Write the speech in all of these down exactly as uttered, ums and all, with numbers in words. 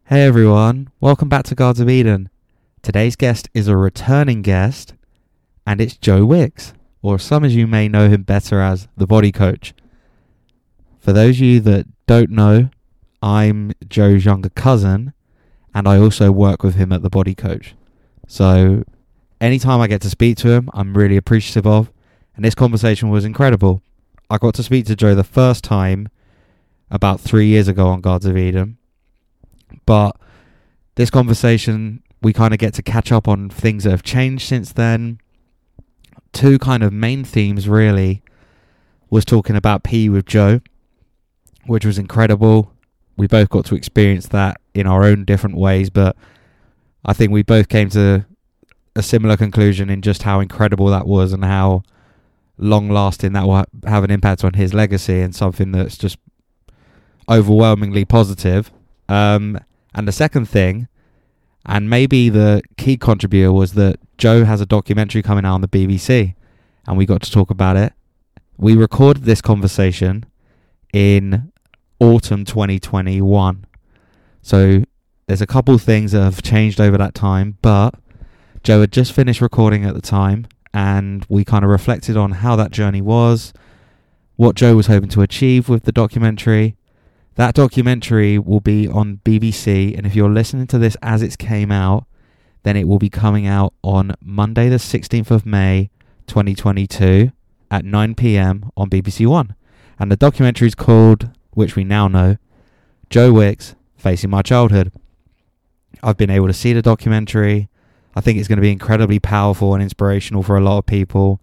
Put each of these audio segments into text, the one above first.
Hey everyone, welcome back to Guards of Eden. Today's guest is a returning guest, and it's Joe Wicks, or some of you may know him better as the Body Coach. For those of you that don't know, I'm Joe's younger cousin, and I also work with him at the Body Coach. So anytime I get to speak to him, I'm really appreciative of, and this conversation was incredible. I got to speak to Joe the first time about three years ago on Guards of Eden. But this conversation, we kind of get to catch up on things that have changed since then. Two kind of main themes, really, was talking about P E with Joe, which was incredible. We both got to experience that in our own different ways, but I think we both came to a similar conclusion in just how incredible that was and how long-lasting that will have an impact on his legacy and something that's just overwhelmingly positive. Um, and the second thing, and maybe the key contributor, was that Joe has a documentary coming out on the B B C, and we got to talk about it. We recorded this conversation in autumn twenty twenty-one, so there's a couple things that have changed over that time, but Joe had just finished recording at the time, and we kind of reflected on how that journey was, what Joe was hoping to achieve with the documentary. That documentary will be on B B C, and if you're listening to this as it came out, then it will be coming out on Monday the sixteenth of May twenty twenty-two at nine p.m. on B B C One. And the documentary is called, which we now know, Joe Wicks, Facing My Childhood. I've been able to see the documentary. I think it's going to be incredibly powerful and inspirational for a lot of people.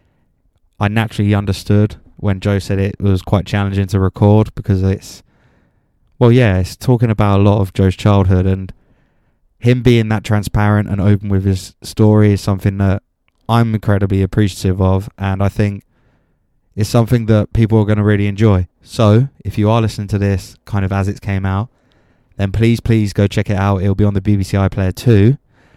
I naturally understood when Joe said it was quite challenging to record because it's Well, yeah, it's talking about a lot of Joe's childhood, and him being that transparent and open with his story is something that I'm incredibly appreciative of, and I think it's something that people are going to really enjoy. So, if you are listening to this kind of as it came out, then please, please go check it out. It'll be on the B B C iPlayer too.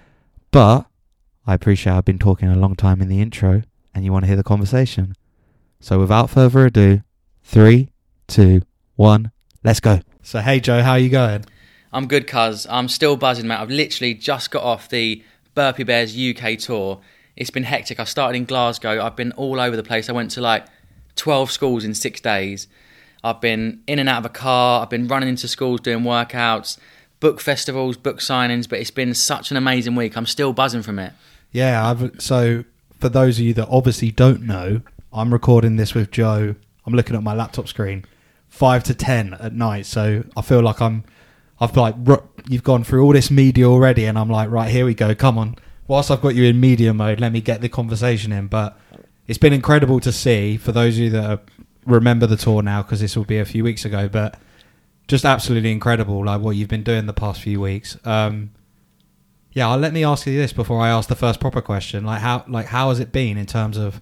But I appreciate I've been talking a long time in the intro, and you want to hear the conversation. So, without further ado, three, two, one, let's go. So, hey Joe, how are you going? I'm good, cuz. I'm still buzzing, mate. I've literally just got off the Burpee Bears U K tour. It's been hectic. I started in Glasgow. I've been all over the place. I went to like twelve schools in six days. I've been in and out of a car. I've been running into schools doing workouts, book festivals, book signings. But it's been such an amazing week. I'm still buzzing from it. Yeah, I've, so for those of you that obviously don't know, I'm recording this with Joe. I'm looking at my laptop screen. Five to ten at night, so I feel like I'm, I've like, you've gone through all this media already, and I'm like, right, here we go, come on. Whilst I've got you in media mode, let me get the conversation in. But it's been incredible to see, for those of you that are, remember the tour now, because this will be a few weeks ago, but just absolutely incredible, like what you've been doing the past few weeks. Um, yeah, I'll, let me ask you this before I ask the first proper question. Like how, like how has it been in terms of,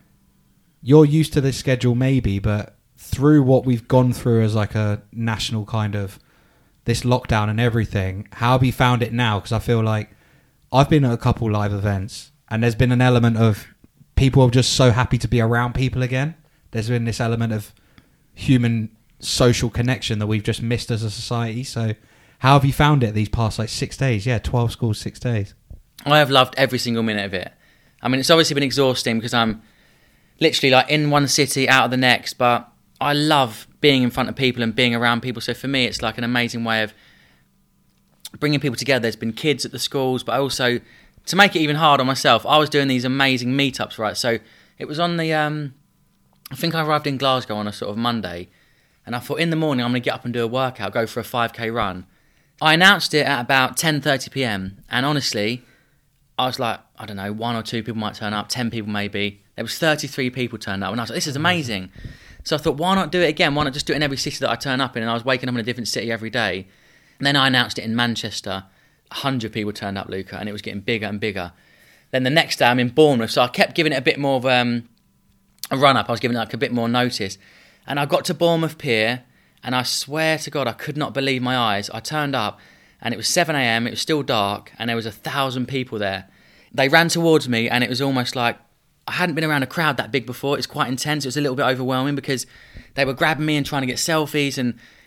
you're used to this schedule maybe, but through what we've gone through as like a national kind of this lockdown and everything, how have you found it now? Because I feel like I've been at a couple live events and there's been an element of people are just so happy to be around people again. There's been this element of human social connection that we've just missed as a society. So how have you found it these past like six days? Yeah, twelve schools, six days. I have loved every single minute of it. I mean, it's obviously been exhausting because I'm literally like in one city, out of the next, but I love being in front of people and being around people. So for me, it's like an amazing way of bringing people together. There's been kids at the schools, but also to make it even harder on myself, I was doing these amazing meetups, right? So it was on the, um, I think I arrived in Glasgow on a sort of Monday, and I thought in the morning I'm going to get up and do a workout, go for a five K run. I announced it at about ten thirty p.m. and honestly, I was like, I don't know, one or two people might turn up, ten people maybe. There was thirty-three people turned up, and I was like, this is amazing. So I thought, why not do it again? Why not just do it in every city that I turn up in? And I was waking up in a different city every day. And then I announced it in Manchester. one hundred people turned up, Luca, and it was getting bigger and bigger. Then the next day I'm in Bournemouth, so I kept giving it a bit more of um, a run-up. I was giving it like a bit more notice. And I got to Bournemouth Pier, and I swear to God, I could not believe my eyes. I turned up, and it was seven a.m, it was still dark, and there was a thousand people there. They ran towards me, and it was almost like I hadn't been around a crowd that big before. It was quite intense. It was a little bit overwhelming because they were grabbing me and trying to get selfies, and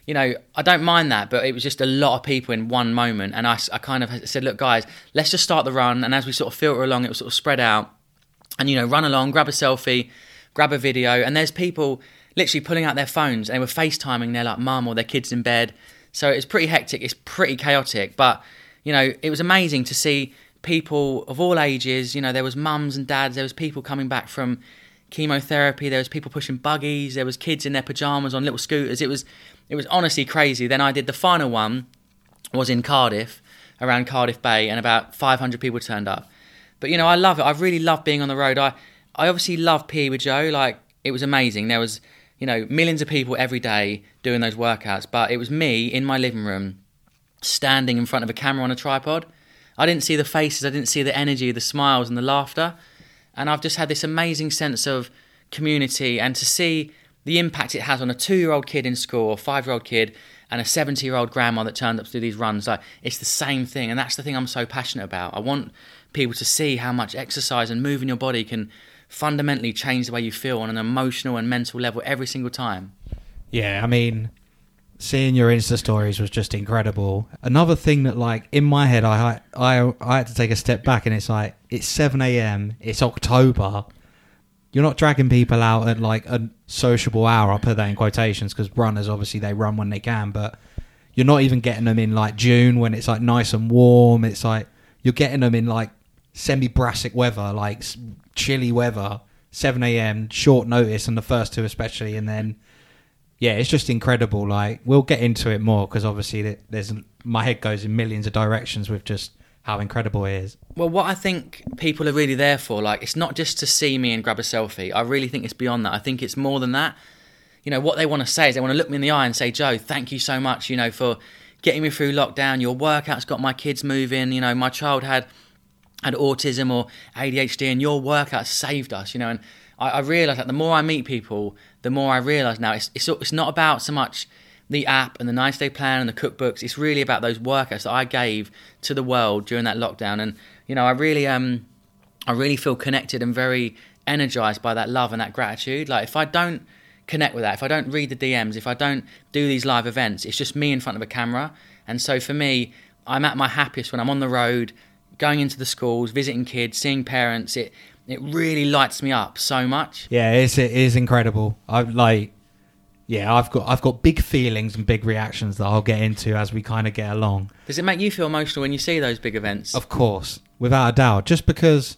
you know, I don't mind that, but it was just a lot of people in one moment. And I, I kind of said, look, guys, let's just start the run. And as we sort of filter along, it will sort of spread out. And, you know, run along, grab a selfie, grab a video. And there's people literally pulling out their phones. And they were FaceTiming their like mum or their kids in bed. So it's pretty hectic. It's pretty chaotic. But, you know, it was amazing to see people of all ages. You know, there was mums and dads. There was people coming back from chemotherapy. There was people pushing buggies. There was kids in their pajamas on little scooters. It was it was honestly crazy. Then I did the final one, was in Cardiff, around Cardiff Bay, and about five hundred people turned up. But, you know, I love it. I really love being on the road. I, I obviously love P E with Joe. Like, it was amazing. There was, you know, millions of people every day doing those workouts. But it was me in my living room, standing in front of a camera on a tripod. I didn't see the faces. I didn't see the energy, the smiles and the laughter. And I've just had this amazing sense of community, and to see the impact it has on a two-year-old kid in school, or five-year-old kid, and a seventy-year-old grandma that turned up to do these runs. Like, it's the same thing, and that's the thing I'm so passionate about. I want people to see how much exercise and moving your body can fundamentally change the way you feel on an emotional and mental level every single time. Yeah, I mean, seeing your Insta stories was just incredible. Another thing that, like, in my head, I I I had to take a step back, and it's like, it's seven a.m, it's October. You're not dragging people out at, like, a sociable hour. I'll put that in quotations, because runners, obviously, they run when they can, but you're not even getting them in, like, June when it's, like, nice and warm. It's like, you're getting them in, like, semi-brassic weather, like, chilly weather, seven a.m, short notice, and the first two especially, and then... Yeah, it's just incredible. Like, we'll get into it more, because obviously there's my head goes in millions of directions with just how incredible it is. Well, what I think people are really there for, like, it's not just to see me and grab a selfie. I really think it's beyond that. I think it's more than that. You know, what they want to say is they want to look me in the eye and say, Joe, thank you so much, you know, for getting me through lockdown. Your workout's got my kids moving. You know, my child had had autism or A D H D, and your workout saved us, you know. And I, I realise that the more I meet people, the more I realise now it's, it's it's not about so much the app and the ninety-day plan and the cookbooks. It's really about those workouts that I gave to the world during that lockdown. And, you know, I really um I really feel connected and very energised by that love and that gratitude. Like, if I don't connect with that, if I don't read the D Ms, if I don't do these live events, it's just me in front of a camera. And so for me, I'm at my happiest when I'm on the road, going into the schools, visiting kids, seeing parents. It It really lights me up so much. Yeah, it's, it is incredible. I like, yeah, I've got I've got big feelings and big reactions that I'll get into as we kind of get along. Does it make you feel emotional when you see those big events? Of course, without a doubt. Just because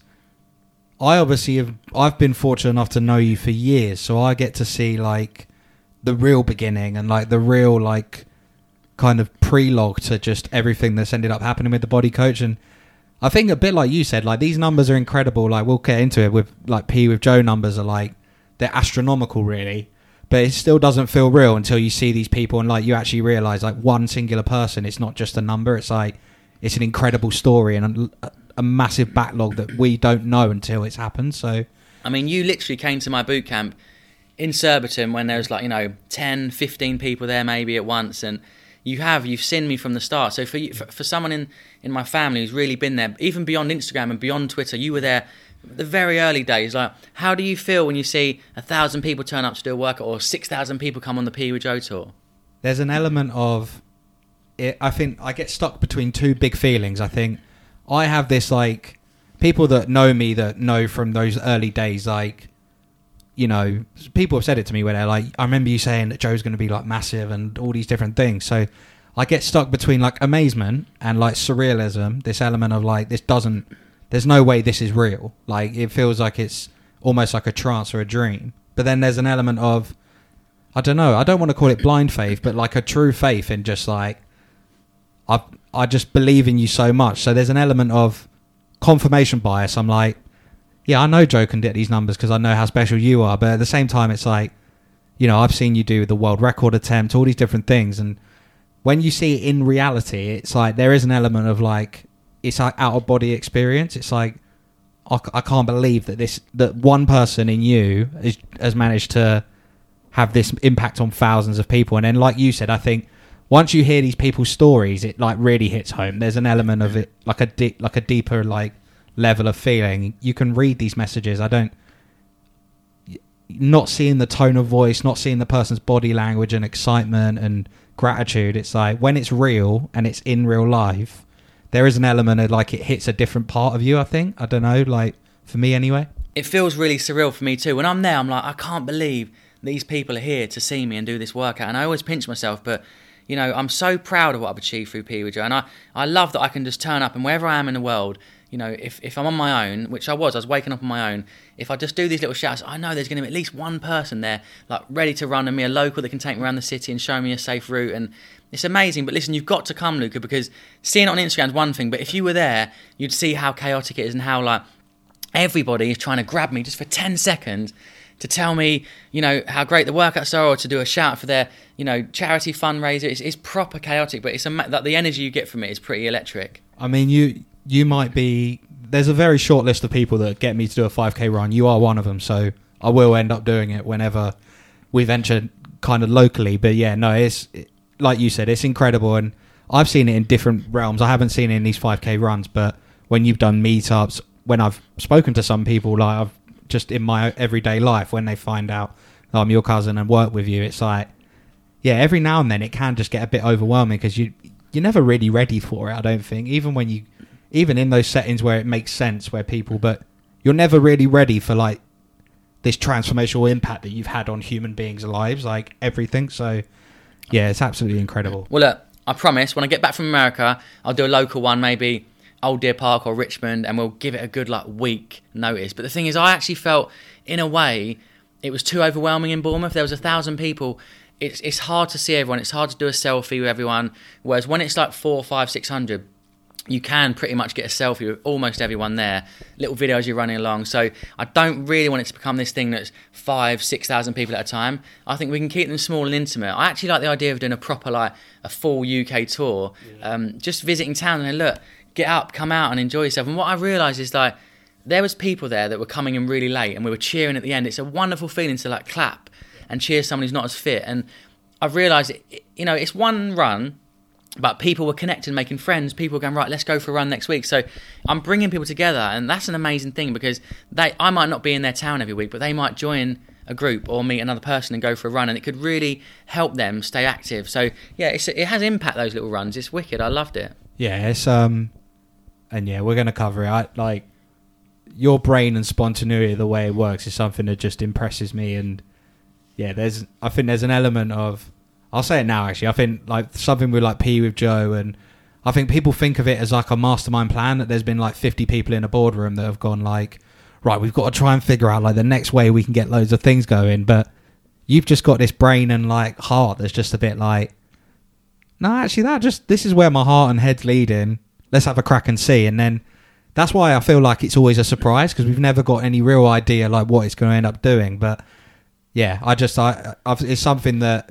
I obviously have, I've been fortunate enough to know you for years, so I get to see like the real beginning and like the real like kind of prelogue to just everything that's ended up happening with the Body Coach. And I think a bit like you said, like, these numbers are incredible. Like, we'll get into it with, like, P with Joe numbers are, like, they're astronomical, really. But it still doesn't feel real until you see these people and, like, you actually realise, like, one singular person, it's not just a number. It's, like, it's an incredible story and a, a massive backlog that we don't know until it's happened, so... I mean, you literally came to my boot camp in Surbiton when there was, like, you know, ten, fifteen people there maybe at once, and... You have, you've seen me from the start. So for you, for, for someone in, in my family who's really been there, even beyond Instagram and beyond Twitter, you were there the very early days. Like, how do you feel when you see a thousand people turn up to do a workout, or six thousand people come on the P with Joe tour? There's an element of it. I think I get stuck between two big feelings. I think I have this, like, people that know me, that know from those early days, like, you know, people have said it to me where they're like, I remember you saying that Joe's going to be, like, massive and all these different things. So I get stuck between, like, amazement and, like, surrealism, this element of, like, this doesn't, there's no way this is real. Like, it feels like it's almost like a trance or a dream. But then there's an element of, I don't know, I don't want to call it blind faith, but, like, a true faith in just, like, I I just believe in you so much. So there's an element of confirmation bias. I'm like, yeah, I know Joe can get these numbers because I know how special you are. But at the same time, it's like, you know, I've seen you do the world record attempt, all these different things. And when you see it in reality, it's like there is an element of, like, it's like out of body experience. It's like, I, I can't believe that this, that one person in you is, has managed to have this impact on thousands of people. And then, like you said, I think once you hear these people's stories, it, like, really hits home. There's an element of it, like a di- like a deeper, like, level of feeling. You can read these messages. I don't, not seeing the tone of voice, not seeing the person's body language and excitement and gratitude, it's like when it's real and it's in real life, there is an element of like it hits a different part of you, I think. I don't know, like for me anyway. It feels really surreal for me too. When I'm there, I'm like, I can't believe these people are here to see me and do this workout. And I always pinch myself, but you know, I'm so proud of what I've achieved through P E with Joe. And I, I love that I can just turn up and wherever I am in the world, you know, if, if I'm on my own, which I was, I was waking up on my own, if I just do these little shouts, I know there's going to be at least one person there, like ready to run, and me, a local that can take me around the city and show me a safe route. And it's amazing. But listen, you've got to come, Luca, because seeing it on Instagram is one thing, but if you were there, you'd see how chaotic it is and how like everybody is trying to grab me just for ten seconds to tell me, you know, how great the workouts are, or to do a shout for their, you know, charity fundraiser. It's, it's proper chaotic, but it's a, that the energy you get from it is pretty electric. I mean, you you might be... There's a very short list of people that get me to do a five K run. You are one of them, so I will end up doing it whenever we venture kind of locally. But yeah, no, it's it, like you said, it's incredible, and I've seen it in different realms. I haven't seen it in these five K runs, but when you've done meetups, when I've spoken to some people, like I've just in my everyday life, when they find out that I'm your cousin and work with you, it's like, yeah, every now and then it can just get a bit overwhelming because you you're never really ready for it. I don't think, even when you. Even in those settings where it makes sense, where people, but you're never really ready for like this transformational impact that you've had on human beings' lives, like everything. So yeah, it's absolutely incredible. Well, look, I promise when I get back from America, I'll do a local one, maybe Old Deer Park or Richmond, and we'll give it a good like week notice. But the thing is, I actually felt in a way it was too overwhelming in Bournemouth. There was a thousand people. It's it's hard to see everyone. It's hard to do a selfie with everyone. Whereas when it's like four, five, six hundred. You can pretty much get a selfie with almost everyone there. Little videos you're running along. So I don't really want it to become this thing that's five, six thousand people at a time. I think we can keep them small and intimate. I actually like the idea of doing a proper, like a full U K tour. Yeah. Um, just visiting town and look, get up, come out and enjoy yourself. And what I realised is like there was people there that were coming in really late and we were cheering at the end. It's a wonderful feeling to like clap and cheer someone who's not as fit. And I've realised, it, you know, it's one run. But people were connected, making friends. People were going, right, let's go for a run next week. So I'm bringing people together, and that's an amazing thing because they, I might not be in their town every week, but they might join a group or meet another person and go for a run, and it could really help them stay active. So yeah, it's, it has impact, those little runs. It's wicked. I loved it. Yeah, it's um, and yeah, we're gonna cover it. I, like your brain and spontaneity, the way it works, is something that just impresses me. And yeah, there's, I think there's an element of. I'll say it now, actually. I think like something with like P with Joe, and I think people think of it as like a mastermind plan, that there's been like fifty people in a boardroom that have gone like, right, we've got to try and figure out like the next way we can get loads of things going. But you've just got this brain and like heart that's just a bit like, no, actually that just, this is where my heart and head's leading. Let's have a crack and see. And then that's why I feel like it's always a surprise, because we've never got any real idea like what it's going to end up doing. But yeah, I just, I, I've, it's something that,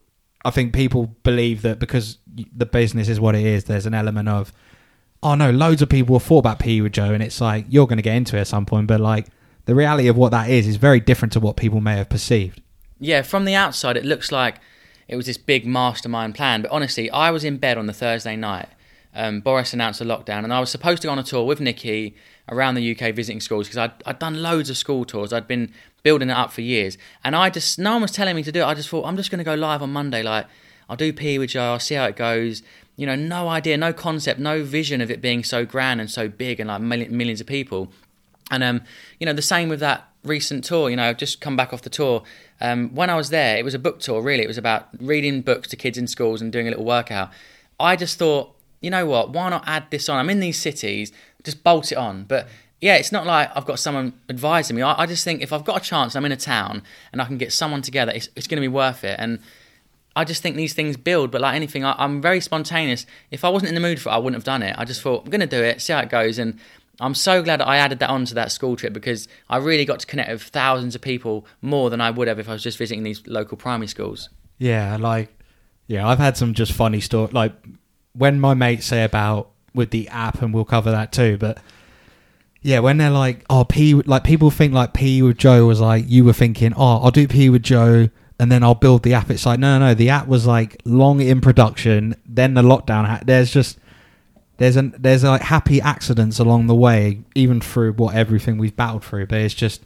I think people believe that because the business is what it is, there's an element of, oh no, loads of people have thought about P E with Joe, and it's like, you're going to get into it at some point, but like the reality of what that is is very different to what people may have perceived. Yeah, from the outside, it looks like it was this big mastermind plan, but honestly, I was in bed on the Thursday night. Um, Boris announced a lockdown, and I was supposed to go on a tour with Nikki around the U K visiting schools, because I'd, I'd done loads of school tours. I'd been building it up for years, and I just, no one was telling me to do it. I just thought, I'm just going to go live on Monday. Like, I'll do P E with Joe, I'll see how it goes. You know, no idea, no concept, no vision of it being so grand and so big and like millions of people. And, um, you know, the same with that recent tour. You know, I've just come back off the tour. Um, when I was there, it was a book tour, really. It was about reading books to kids in schools and doing a little workout. I just thought, you know what, why not add this on? I'm in these cities, just bolt it on. But yeah, it's not like I've got someone advising me. I, I just think if I've got a chance, I'm in a town and I can get someone together, it's, it's going to be worth it. And I just think these things build, but like anything, I, I'm very spontaneous. If I wasn't in the mood for it, I wouldn't have done it. I just thought, I'm going to do it, see how it goes. And I'm so glad that I added that onto that school trip, because I really got to connect with thousands of people more than I would have if I was just visiting these local primary schools. Yeah, like, yeah, I've had some just funny stories. Like, when my mates say about with the app, and we'll cover that too, but yeah, when they're like, oh, P, like people think like P with Joe was like, you were thinking, oh, I'll do P with Joe and then I'll build the app. It's like, no, no, no, the app was like long in production, then the lockdown. Ha- there's just, there's an, there's like happy accidents along the way, even through what everything we've battled through. But it's just,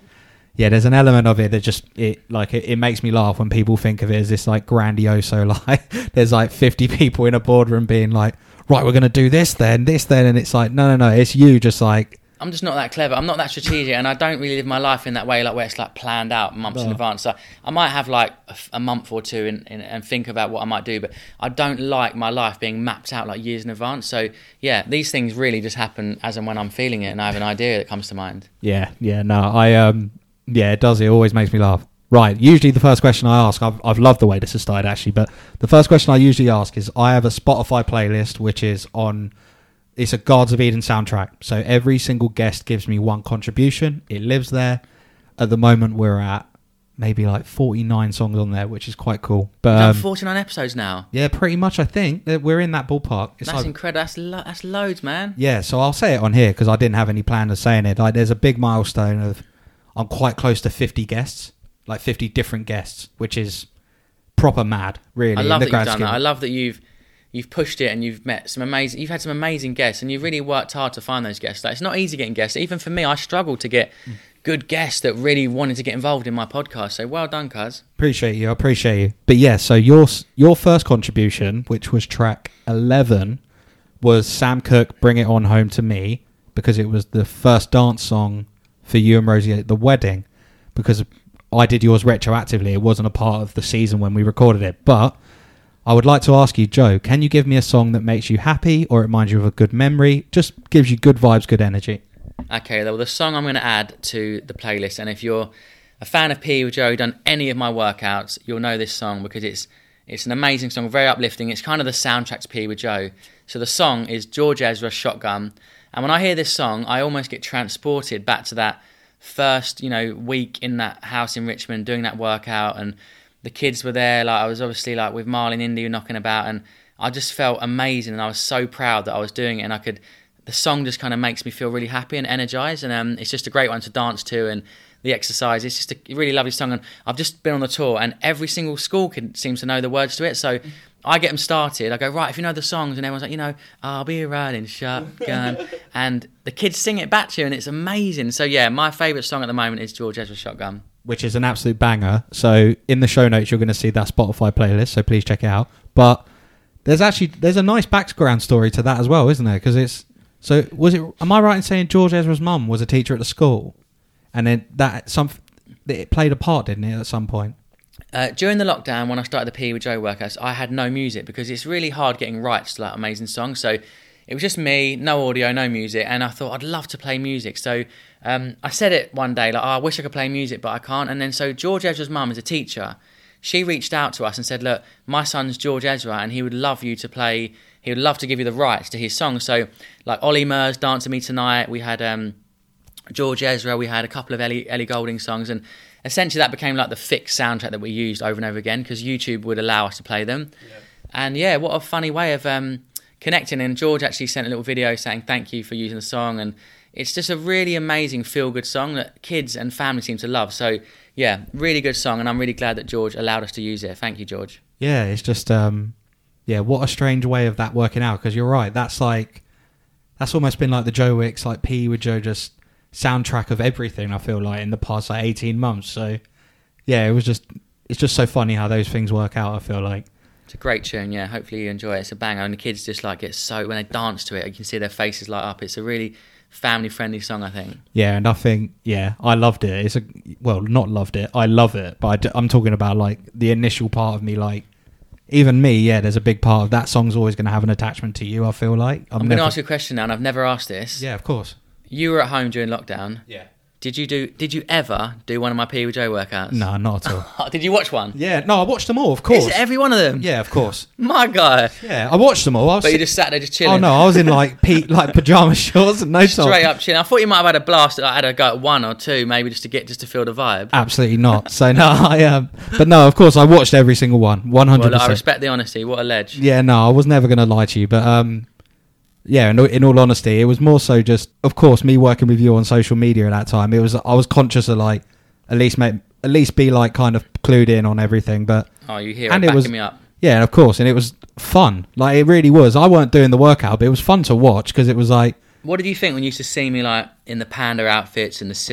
yeah, there's an element of it that just it like it, it makes me laugh when people think of it as this like grandioso like there's like fifty people in a boardroom being like, right, we're gonna do this then, this then, and it's like no, no, no, it's you just like. I'm just not that clever. I'm not that strategic, and I don't really live my life in that way, like where it's like planned out months No. in advance. So I might have like a, f- a month or two in, in, and think about what I might do, but I don't like my life being mapped out like years in advance. So yeah, these things really just happen as and when I'm feeling it, and I have an idea that comes to mind. Yeah, yeah, no, I um, yeah, it does. It always makes me laugh. Right, usually the first question I ask, I've I've loved the way this has started actually, but the first question I usually ask is, I have a Spotify playlist which is on. It's a Guards of Eden soundtrack. So every single guest gives me one contribution. It lives there. At the moment, we're at maybe like forty-nine songs on there, which is quite cool. But We've done um, forty-nine episodes now. yeah, pretty much. I think that we're in that ballpark. It's That's like, incredible. That's lo- that's loads, man. yeah. So I'll say it on here because I didn't have any plan of saying it. Like, there's a big milestone of I'm quite close to fifty guests, like fifty different guests, which is proper mad. Really, I in love the that you've grand done scheme. that. I love that you've you've pushed it and you've met some amazing. You've had some amazing guests, and you've really worked hard to find those guests. Like, it's not easy getting guests. Even for me, I struggled to get good guests that really wanted to get involved in my podcast. So well done, cuz. Appreciate you. I appreciate you. But yeah, so your your first contribution, which was track eleven, was Sam Cooke, Bring It On Home to Me, because it was the first dance song for you and Rosie at the wedding. Because I did yours retroactively. It wasn't a part of the season when we recorded it. But I would like to ask you, Joe, can you give me a song that makes you happy or reminds you of a good memory? Just gives you good vibes, good energy. Okay, well, the song I'm going to add to the playlist, and if you're a fan of P with Joe, done any of my workouts, you'll know this song because it's it's an amazing song, very uplifting. It's kind of the soundtrack to P with Joe. So the song is George Ezra, Shotgun. And when I hear this song, I almost get transported back to that first, you know, week in that house in Richmond doing that workout, and the kids were there. Like, I was obviously like with Marlon Indy knocking about, and I just felt amazing, and I was so proud that I was doing it, and I could. The song just kind of makes me feel really happy and energized, and um, it's just a great one to dance to, and the exercise. It's just a really lovely song, and I've just been on the tour, and every single school can, seems to know the words to it. So I get them started. I go, right, if you know the songs, and everyone's like, you know, I'll be riding shotgun, and the kids sing it back to you, and it's amazing. So yeah, my favourite song at the moment is George Ezra, Shotgun, Which is an absolute banger. So in the show notes, you're going to see that Spotify playlist, so please check it out. But there's actually, there's a nice background story to that as well, isn't there? Because it's, so was it, am I right in saying George Ezra's mum was a teacher at the school? And then that, some, it played a part, didn't it, at some point? Uh, during the lockdown, when I started the P with Joe workouts, I had no music because it's really hard getting rights to like amazing songs. So it was just me, no audio, no music, and I thought I'd love to play music. So um, I said it one day, like, oh, I wish I could play music, but I can't. And then so George Ezra's mum is a teacher. She reached out to us and said, look, my son's George Ezra, and he would love you to play. He would love to give you the rights to his songs. So like Ollie Murs, Dance to Me Tonight, we had um, George Ezra, we had a couple of Ellie, Ellie Goulding songs, and essentially that became like the fixed soundtrack that we used over and over again because YouTube would allow us to play them. Yeah. And yeah, what a funny way of um, connecting. And George actually sent a little video saying thank you for using the song, and it's just a really amazing feel-good song that kids and families seem to love. So yeah, really good song, and I'm really glad that George allowed us to use it. Thank you, George. Yeah, it's just, um, yeah, what a strange way of that working out, because you're right, that's like, that's almost been like the Joe Wicks, like P with Joe, just soundtrack of everything, I feel like, in the past like eighteen months. So yeah, it was just, it's just so funny how those things work out, I feel like. It's a great tune, yeah. Hopefully you enjoy it. It's a banger, and the kids just like get so, when they dance to it, you can see their faces light up. It's a really family-friendly song, I think. Yeah, and I think, yeah, I loved it. It's a, well, not loved it, I love it, but I d- I'm talking about like the initial part of me, like, even me, yeah, there's a big part of that song's always going to have an attachment to you, I feel like. I'm, I'm never... going to ask you a question now, and I've never asked this. Yeah, of course. You were at home during lockdown. Yeah. Did you do? Did you ever do one of my P with Joe workouts? No, not at all. Did you watch one? Yeah, no, I watched them all, of course. Is it every one of them? Yeah, of course. My guy. Yeah, I watched them all. I was But you si- just sat there just chilling. Oh no, I was in like pe- like pajama shorts and no top. Straight up chilling. I thought you might have had a blast. I had a go at one or two, maybe just to get just to feel the vibe. Absolutely not. So no, I um, but no, of course, I watched every single one, one hundred Well, I percent. respect the honesty. What a ledge. Yeah, no, I was never going to lie to you, but um, yeah, in, in all honesty, it was more so just, of course, me working with you on social media at that time. It was, I was conscious of like, at least make, at least be like kind of clued in on everything, but Oh, you hear and it it backing was- me up. yeah, of course, and it was fun. Like it really was. I weren't doing the workout, but it was fun to watch because it was like, What did you think when you used to see me like in the panda outfits and the silly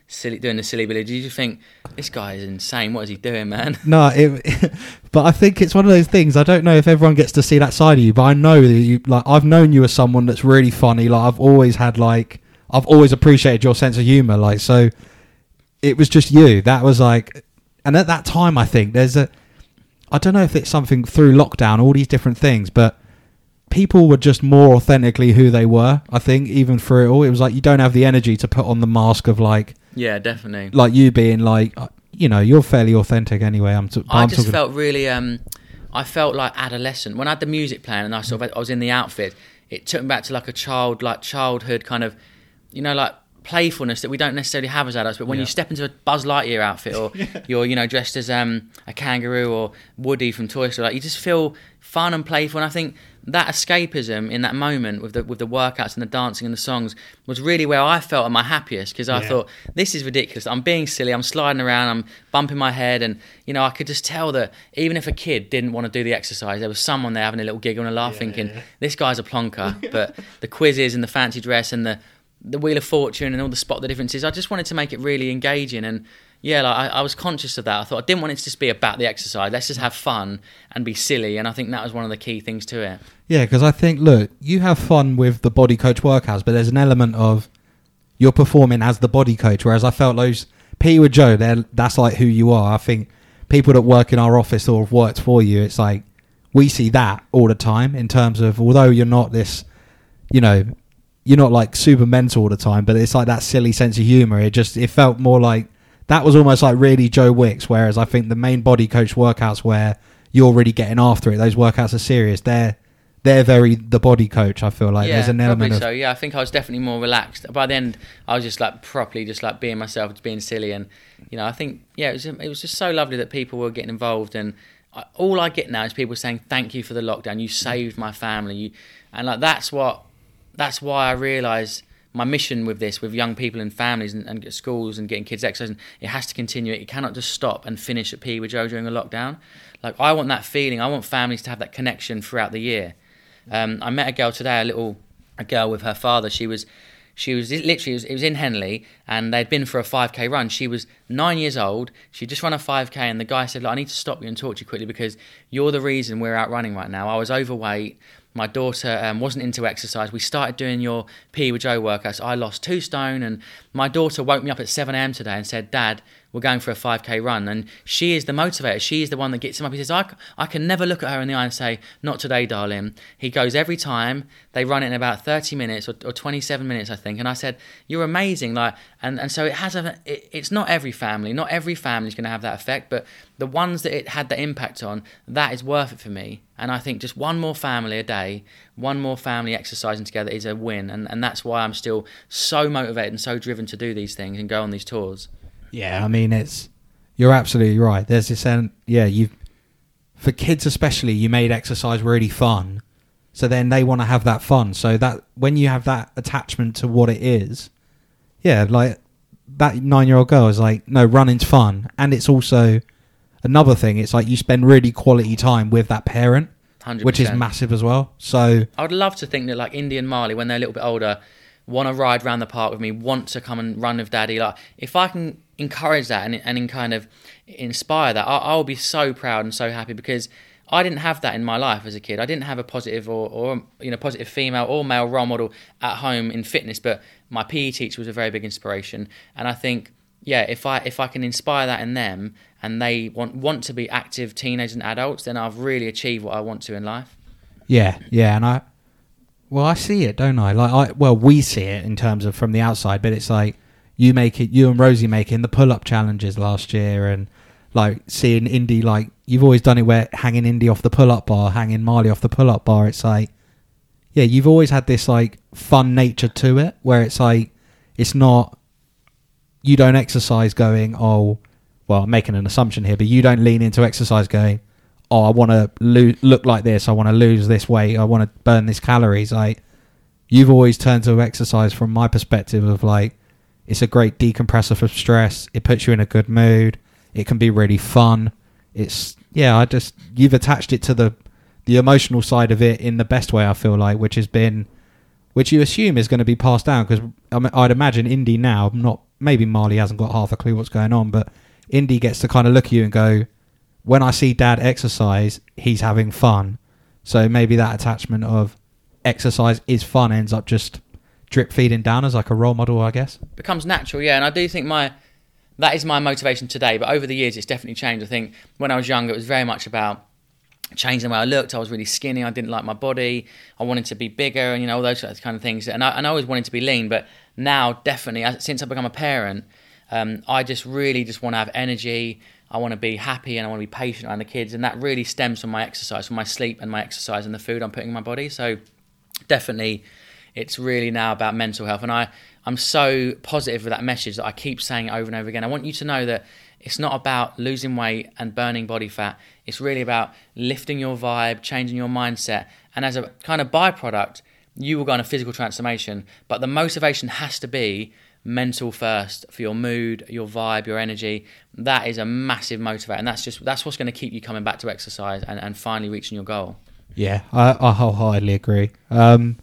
silly, doing the silly Billy, did you think this guy is insane? What is he doing, man? No, it, but I think it's one of those things. I don't know if everyone gets to see that side of you, but I know that you like. I've known you as someone that's really funny. Like I've always had like I've always appreciated your sense of humor. Like so, it was just you. That was like, and at that time, I think there's a. I don't know if it's something through lockdown, all these different things, but people were just more authentically who they were. I think even through it all, it was like you don't have the energy to put on the mask of like. Yeah, definitely. Like you being like, you know, you're fairly authentic anyway. I'm. T- I I'm just talking- felt really. Um, I felt like adolescent when I had the music playing and I sort of I was in the outfit. It took me back to like a child, like childhood kind of, you know, like playfulness that we don't necessarily have as adults. But when Yeah. you step into a Buzz Lightyear outfit, or yeah. you're, you know, dressed as um, a kangaroo or Woody from Toy Story, like you just feel fun and playful. And I think that escapism in that moment with the with the workouts and the dancing and the songs was really where I felt at my happiest, because I Yeah. thought, this is ridiculous. I'm being silly. I'm sliding around. I'm bumping my head. And, you know, I could just tell that even if a kid didn't want to do the exercise, there was someone there having a little giggle and a laugh Yeah, thinking, yeah. this guy's a plonker. But the quizzes and the fancy dress and the, the Wheel of Fortune and all the spot the differences, I just wanted to make it really engaging. And yeah, like I, I was conscious of that. I thought I didn't want it to just be about the exercise. Let's just have fun and be silly. And I think that was one of the key things to it. Yeah, because I think, look, you have fun with the body coach workouts, but there's an element of you're performing as the body coach, whereas I felt those P with Joe, they're, that's like who you are. I think people that work in our office or have worked for you, it's like we see that all the time in terms of, although you're not this, you know, you're not like super mental all the time, but it's like that silly sense of humour. It just, it felt more like, that was almost like really Joe Wicks, whereas I think the main body coach workouts where you're really getting after it, those workouts are serious. They're they're very the body coach. I feel like yeah, there's an element probably of so. Yeah, I think I was definitely more relaxed. By the end, I was just like properly just like being myself, just being silly, and you know, I think yeah, it was it was just so lovely that people were getting involved, and I, all I get now is people saying thank you for the lockdown. You saved my family, you, and like that's what that's why I realise my mission with this, with young people and families and, and schools and getting kids exercising, it has to continue. It cannot just stop and finish at P with Joe during a lockdown. Like I want that feeling. I want families to have that connection throughout the year. Um, I met a girl today, a little a girl with her father. She was, she was literally it was, it was in Henley, and they'd been for a five K run. She was nine years old. She just run a five K, and the guy said, "Look, I need to stop you and talk to you quickly because you're the reason we're out running right now. I was overweight. My daughter um, wasn't into exercise. We started doing your P with Joe workouts. I lost two stone, and my daughter woke me up at seven a.m. today and said, 'Dad, we're going for a five K run.' And she is the motivator. She is the one that gets him up. He says, I, I can never look at her in the eye and say, 'Not today, darling.' He goes every time. They run it in about thirty minutes or, or twenty-seven minutes, I think. And I said, 'You're amazing.' Like, and, and so it has a. It, it's not every family. Not every family is going to have that effect, but the ones that it had the impact on, that is worth it for me. And I think just one more family a day, one more family exercising together is a win. And, and that's why I'm still so motivated and so driven to do these things and go on these tours. Yeah, I mean, it's you're absolutely right. There's this, and yeah, you for kids especially, you made exercise really fun, so then they want to have that fun. So that when you have that attachment to what it is, yeah, like that nine-year-old girl is like, no, running's fun, and it's also another thing. It's like you spend really quality time with that parent, one hundred percent. which is massive as well. So I would love to think that like Indy and Marley, when they're a little bit older, want to ride around the park with me, want to come and run with Daddy. Like if I can encourage that and and in kind of inspire that, I'll, I'll be so proud and so happy, because I didn't have that in my life as a kid. I didn't have a positive or, or you know positive female or male role model at home in fitness, but my P E teacher was a very big inspiration. And I think yeah, if I if I can inspire that in them and they want want to be active teenagers and adults, then I've really achieved what I want to in life. yeah, yeah, and I well, I see it, don't I? Like I well, we see it in terms of from the outside, but it's like you make it, you and Rosie making the pull-up challenges last year, and like seeing Indy, like you've always done it where hanging Indy off the pull-up bar, hanging Marley off the pull-up bar. It's like, yeah, you've always had this like fun nature to it, where it's like it's not, you don't exercise going, oh, well, I'm making an assumption here, but you don't lean into exercise going, oh, I want to lo- look like this, I want to lose this weight, I want to burn these calories. Like you've always turned to exercise from my perspective of like, it's a great decompressor for stress. It puts you in a good mood. It can be really fun. It's, yeah, I just, you've attached it to the, the emotional side of it in the best way, I feel like, which has been, which you assume is going to be passed down, because I'd imagine Indy now, not maybe Marley hasn't got half a clue what's going on, but Indy gets to kind of look at you and go, when I see dad exercise, he's having fun. So maybe that attachment of exercise is fun ends up just drip feeding down as like a role model, I guess. Becomes natural, yeah. And I do think my that is my motivation today. But over the years, it's definitely changed. I think when I was younger, it was very much about changing the way I looked. I was really skinny. I didn't like my body. I wanted to be bigger and, you know, all those kind of things. And I, and I always wanted to be lean. But now, definitely, since I've become a parent, um, I just really just want to have energy. I want to be happy and I want to be patient around the kids. And that really stems from my exercise, from my sleep and my exercise and the food I'm putting in my body. So definitely, it's really now about mental health. And I, I'm so positive with that message that I keep saying it over and over again. I want you to know that it's not about losing weight and burning body fat. It's really about lifting your vibe, changing your mindset. And as a kind of byproduct, you will go on a physical transformation. But the motivation has to be mental first for your mood, your vibe, your energy. That is a massive motivator. And that's just that's what's going to keep you coming back to exercise and, and finally reaching your goal. Yeah, I, I wholeheartedly agree. Um,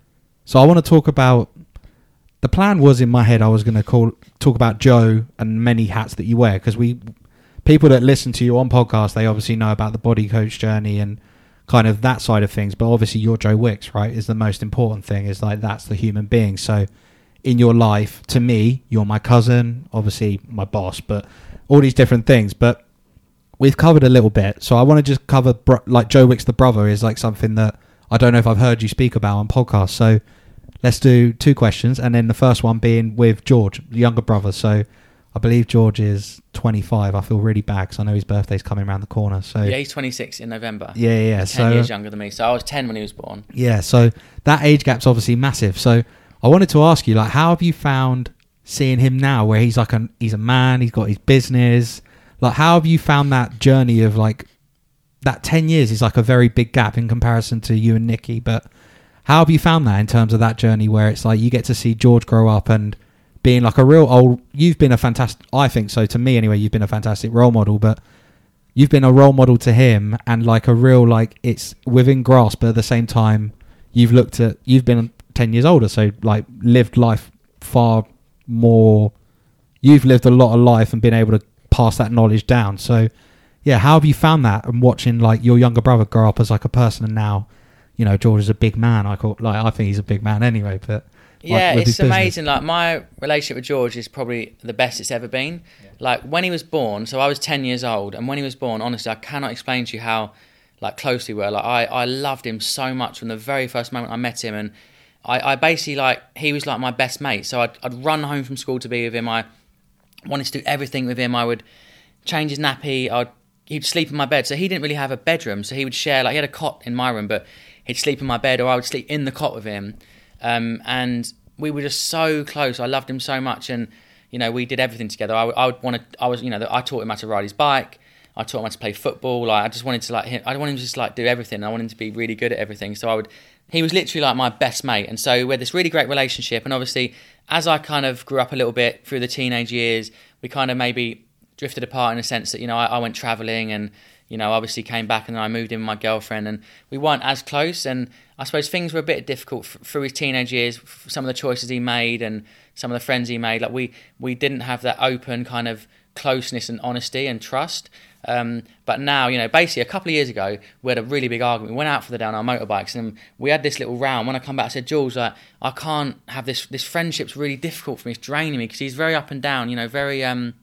so I want to talk about... The plan was in my head I was going to call talk about Joe and many hats that you wear, because we people that listen to you on podcasts, they obviously know about the body coach journey and kind of that side of things, but obviously you're Joe Wicks, right, is the most important thing, is like that's the human being. So in your life, to me, you're my cousin, obviously my boss, but all these different things. But we've covered a little bit, so I want to just cover bro- like Joe Wicks the brother is like something that I don't know if I've heard you speak about on podcasts. So let's do two questions, and then the first one being with George, the younger brother. So I believe George is twenty-five. I feel really bad because I know his birthday's coming around the corner. So yeah, he's twenty-six in November. Yeah, yeah. He's so ten years younger than me. So I was ten when he was born. Yeah, so that age gap's obviously massive. So I wanted to ask you, like, how have you found seeing him now, where he's like a he's a man, he's got his business. Like, how have you found that journey of like that ten years is like a very big gap in comparison to you and Nikki, but how have you found that in terms of that journey where it's like you get to see George grow up and being like a real old... You've been a fantastic... I think so, to me anyway, you've been a fantastic role model, but you've been a role model to him and like a real, like, it's within grasp, but at the same time, you've looked at... You've been ten years older, so like lived life far more... You've lived a lot of life and been able to pass that knowledge down. So, yeah, how have you found that and watching like your younger brother grow up as like a person, and now... You know, George is a big man. I call like I think he's a big man anyway. But yeah, like, it's amazing. Like my relationship with George is probably the best it's ever been. Yeah. Like when he was born, so I was ten years old, and when he was born, honestly, I cannot explain to you how like close we were. Like I, I loved him so much from the very first moment I met him, and I, I basically like he was like my best mate. So I'd, I'd run home from school to be with him. I wanted to do everything with him. I would change his nappy. I'd he'd sleep in my bed. So he didn't really have a bedroom, so he would share like he had a cot in my room, but he'd sleep in my bed, or I would sleep in the cot with him. Um, and we were just so close. I loved him so much, and you know, we did everything together. I, I would want to. I was, you know, I taught him how to ride his bike. I taught him how to play football. Like I just wanted to like him. I wanted him to just like do everything. I wanted him to be really good at everything. So I would. He was literally like my best mate, and so we had this really great relationship. And obviously, as I kind of grew up a little bit through the teenage years, we kind of maybe drifted apart in a sense that, you know, I, I went travelling and. You know, obviously came back and then I moved in with my girlfriend and we weren't as close, and I suppose things were a bit difficult f- through his teenage years, f- some of the choices he made and some of the friends he made. Like we, we didn't have that open kind of closeness and honesty and trust. Um, but now, you know, basically a couple of years ago, we had a really big argument. We went out for the day on our motorbikes and we had this little round. When I come back, I said, Jules, like, I can't have this, this friendship's really difficult for me. It's draining me because he's very up and down, you know, very... um.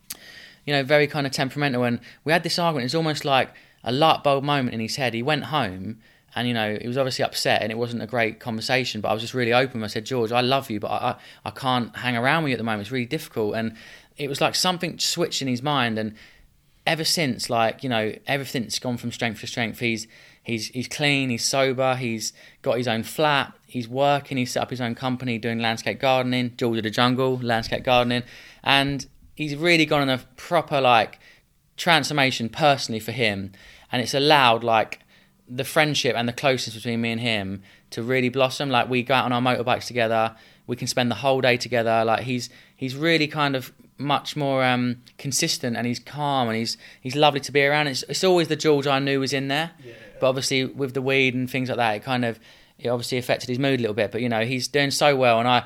you know, very kind of temperamental, and we had this argument. It's almost like a light bulb moment in his head. He went home, and, you know, he was obviously upset, and it wasn't a great conversation, but I was just really open. I said, George, I love you, but I, I, I can't hang around with you at the moment. It's really difficult, and it was like something switched in his mind, and ever since, like, you know, everything's gone from strength to strength. He's he's he's clean, he's sober, he's got his own flat, he's working, he's set up his own company doing landscape gardening, George of the Jungle, landscape gardening, and he's really gone on a proper, like, transformation personally for him. And it's allowed, like, the friendship and the closeness between me and him to really blossom. Like, we go out on our motorbikes together. We can spend the whole day together. Like, he's he's really kind of much more um, consistent, and he's calm, and he's he's lovely to be around. It's, it's always the George I knew was in there. Yeah. But obviously, with the weed and things like that, it kind of, it obviously affected his mood a little bit. But, you know, he's doing so well, and I...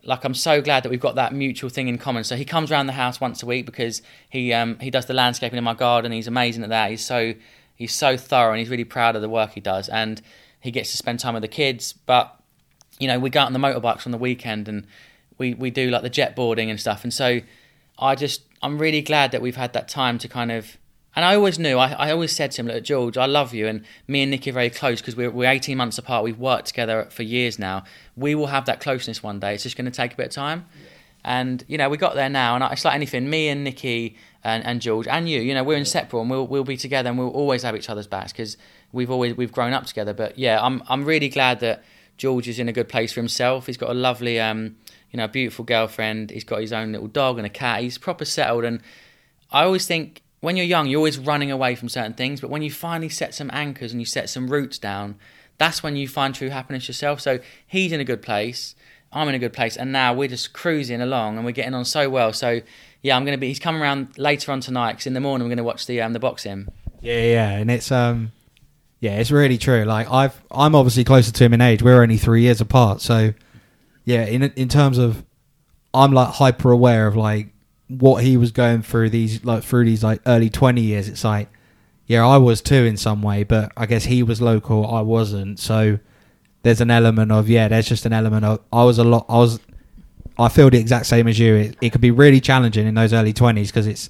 like I'm so glad that we've got that mutual thing in common. So he comes around the house once a week because he um, he does the landscaping in my garden. He's amazing at that. He's so he's so thorough, and he's really proud of the work he does. And he gets to spend time with the kids. But you know, we go out on the motorbikes on the weekend, and we we do like the jet boarding and stuff. And so I just I'm really glad that we've had that time to kind of. And I always knew, I, I always said to him, look, George, I love you, and me and Nicky are very close because we're, we're eighteen months apart. We've worked together for years now. We will have that closeness one day. It's just going to take a bit of time. Yeah. And, you know, we got there now, and it's like anything, me and Nicky and, and George and you, you know, we're inseparable, and we'll we'll be together, and we'll always have each other's backs because we've always we've grown up together. But, yeah, I'm I'm really glad that George is in a good place for himself. He's got a lovely, um, you know, beautiful girlfriend. He's got his own little dog and a cat. He's proper settled, and I always think, when you're young, you're always running away from certain things, but when you finally set some anchors and you set some roots down, that's when you find true happiness yourself. So he's in a good place, I'm in a good place, and now we're just cruising along and we're getting on so well. So yeah, I'm gonna be. He's coming around later on tonight because in the morning we're gonna watch the um, the boxing. Yeah, yeah, and it's um, yeah, it's really true. Like I've, I'm obviously closer to him in age. We're only three years apart, so yeah, in in terms of, I'm like hyper aware of like. What he was going through these like through these like early twenty years. It's like, yeah, I was too in some way, but I guess he was local, I wasn't. So there's an element of yeah, there's just an element of I was a lot. I was, I feel the exact same as you. It, it could be really challenging in those early twenties because it's.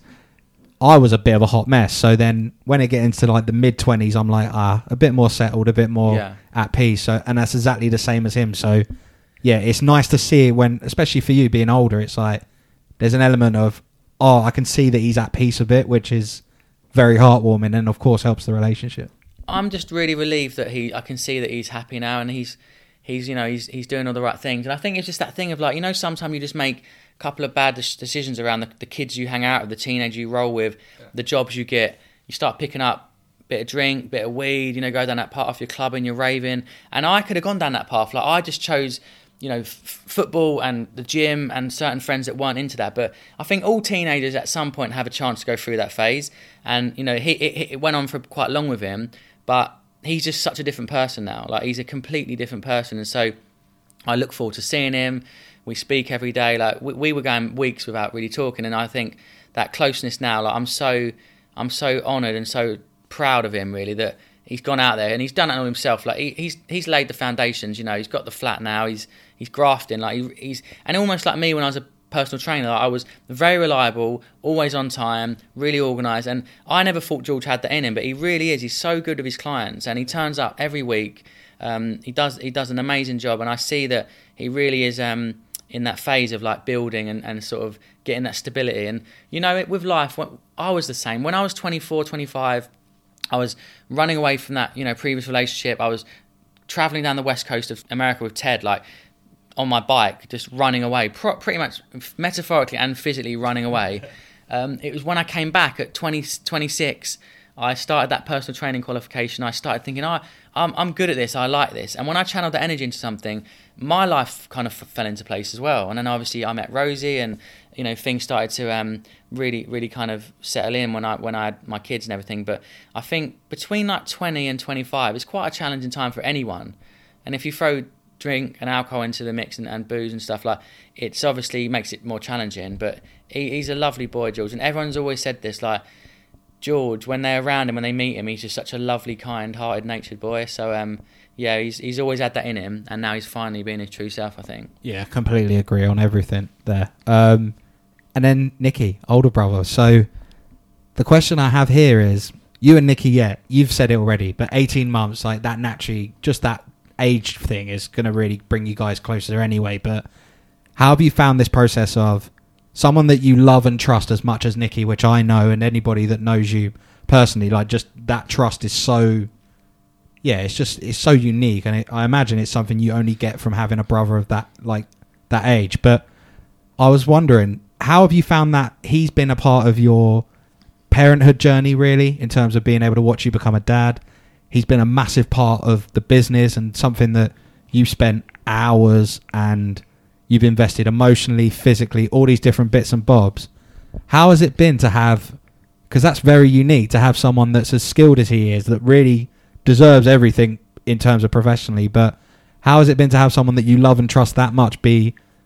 I was a bit of a hot mess. So then when it gets into like the mid twenties, I'm like ah, a bit more settled, a bit more yeah. at peace. So and that's exactly the same as him. So yeah, it's nice to see when, especially for you being older, it's like. There's an element of, oh, I can see that he's at peace a bit, which is very heartwarming and, of course, helps the relationship. I'm just really relieved that he, I can see that he's happy now and he's, he's you know, he's he's doing all the right things. And I think it's just that thing of like, you know, sometimes you just make a couple of bad decisions around the, the kids you hang out with, the teenagers you roll with, yeah. the jobs you get. You start picking up a bit of drink, bit of weed, you know, go down that path, you're clubbing, you're raving. And I could have gone down that path. Like, I just chose... you know, f- football and the gym and certain friends that weren't into that. But I think all teenagers at some point have a chance to go through that phase. And, you know, he, it, it went on for quite long with him, but he's just such a different person now. Like, he's a completely different person. And so I look forward to seeing him. We speak every day. Like, we, we were going weeks without really talking. And I think that closeness now, like, I'm so, I'm so honoured and so proud of him, really, that he's gone out there and he's done it all himself. Like he, he's he's laid the foundations. You know, he's got the flat now. He's he's grafting. Like he, he's and almost like me when I was a personal trainer. Like I was very reliable, always on time, really organised. And I never thought George had that in him, but he really is. He's so good with his clients, and he turns up every week. Um, he does he does an amazing job, and I see that he really is um, in that phase of like building and, and sort of getting that stability. And you know, with life, I was the same. When I was twenty-four, twenty-five. I was running away from that, you know, previous relationship. I was traveling down the west coast of America with Ted, like on my bike, just running away, Pro- pretty much metaphorically and physically running away. Um, it was when I came back at twenty, twenty-six, I started that personal training qualification. I started thinking, oh, I'm, I'm good at this. I like this. And when I channeled that energy into something, my life kind of f- fell into place as well. And then obviously I met Rosie, and you know, things started to um, really, really kind of settle in when I when I had my kids and everything. But I think between like twenty and twenty-five, it's quite a challenging time for anyone. And if you throw drink and alcohol into the mix and, and booze and stuff, like it's obviously makes it more challenging. But he, he's a lovely boy, George, and everyone's always said this, like George, when they're around him, when they meet him, he's just such a lovely, kind-hearted, natured boy. So um, yeah, he's he's always had that in him, and now he's finally being his true self, I think. Yeah, completely agree on everything there. Um, and then Nicky, older brother. So the question I have here is, you and Nicky, yeah, you've said it already, but eighteen months, like that naturally, just that age thing is going to really bring you guys closer anyway. But how have you found this process of someone that you love and trust as much as Nicky, which I know, and anybody that knows you personally, like just that trust is so, yeah, it's just, it's so unique. And it, I imagine it's something you only get from having a brother of that, like that age. But I was wondering, how have you found that he's been a part of your parenthood journey, really, in terms of being able to watch you become a dad? He's been a massive part of the business and something that you've spent hours and you've invested emotionally, physically, all these different bits and bobs. How has it been to have, because that's very unique, to have someone that's as skilled as he is, that really deserves everything in terms of professionally, but how has it been to have someone that you love and trust that much be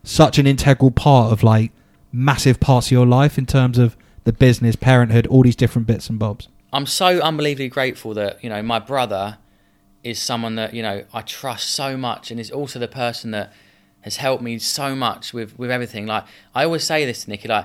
such an integral part of like massive parts of your life in terms of the business, parenthood, all these different bits and bobs. I'm so unbelievably grateful that, you know, my brother is someone that, you know, I trust so much, and is also the person that has helped me so much with, with everything. Like, I always say this to Nicky, like,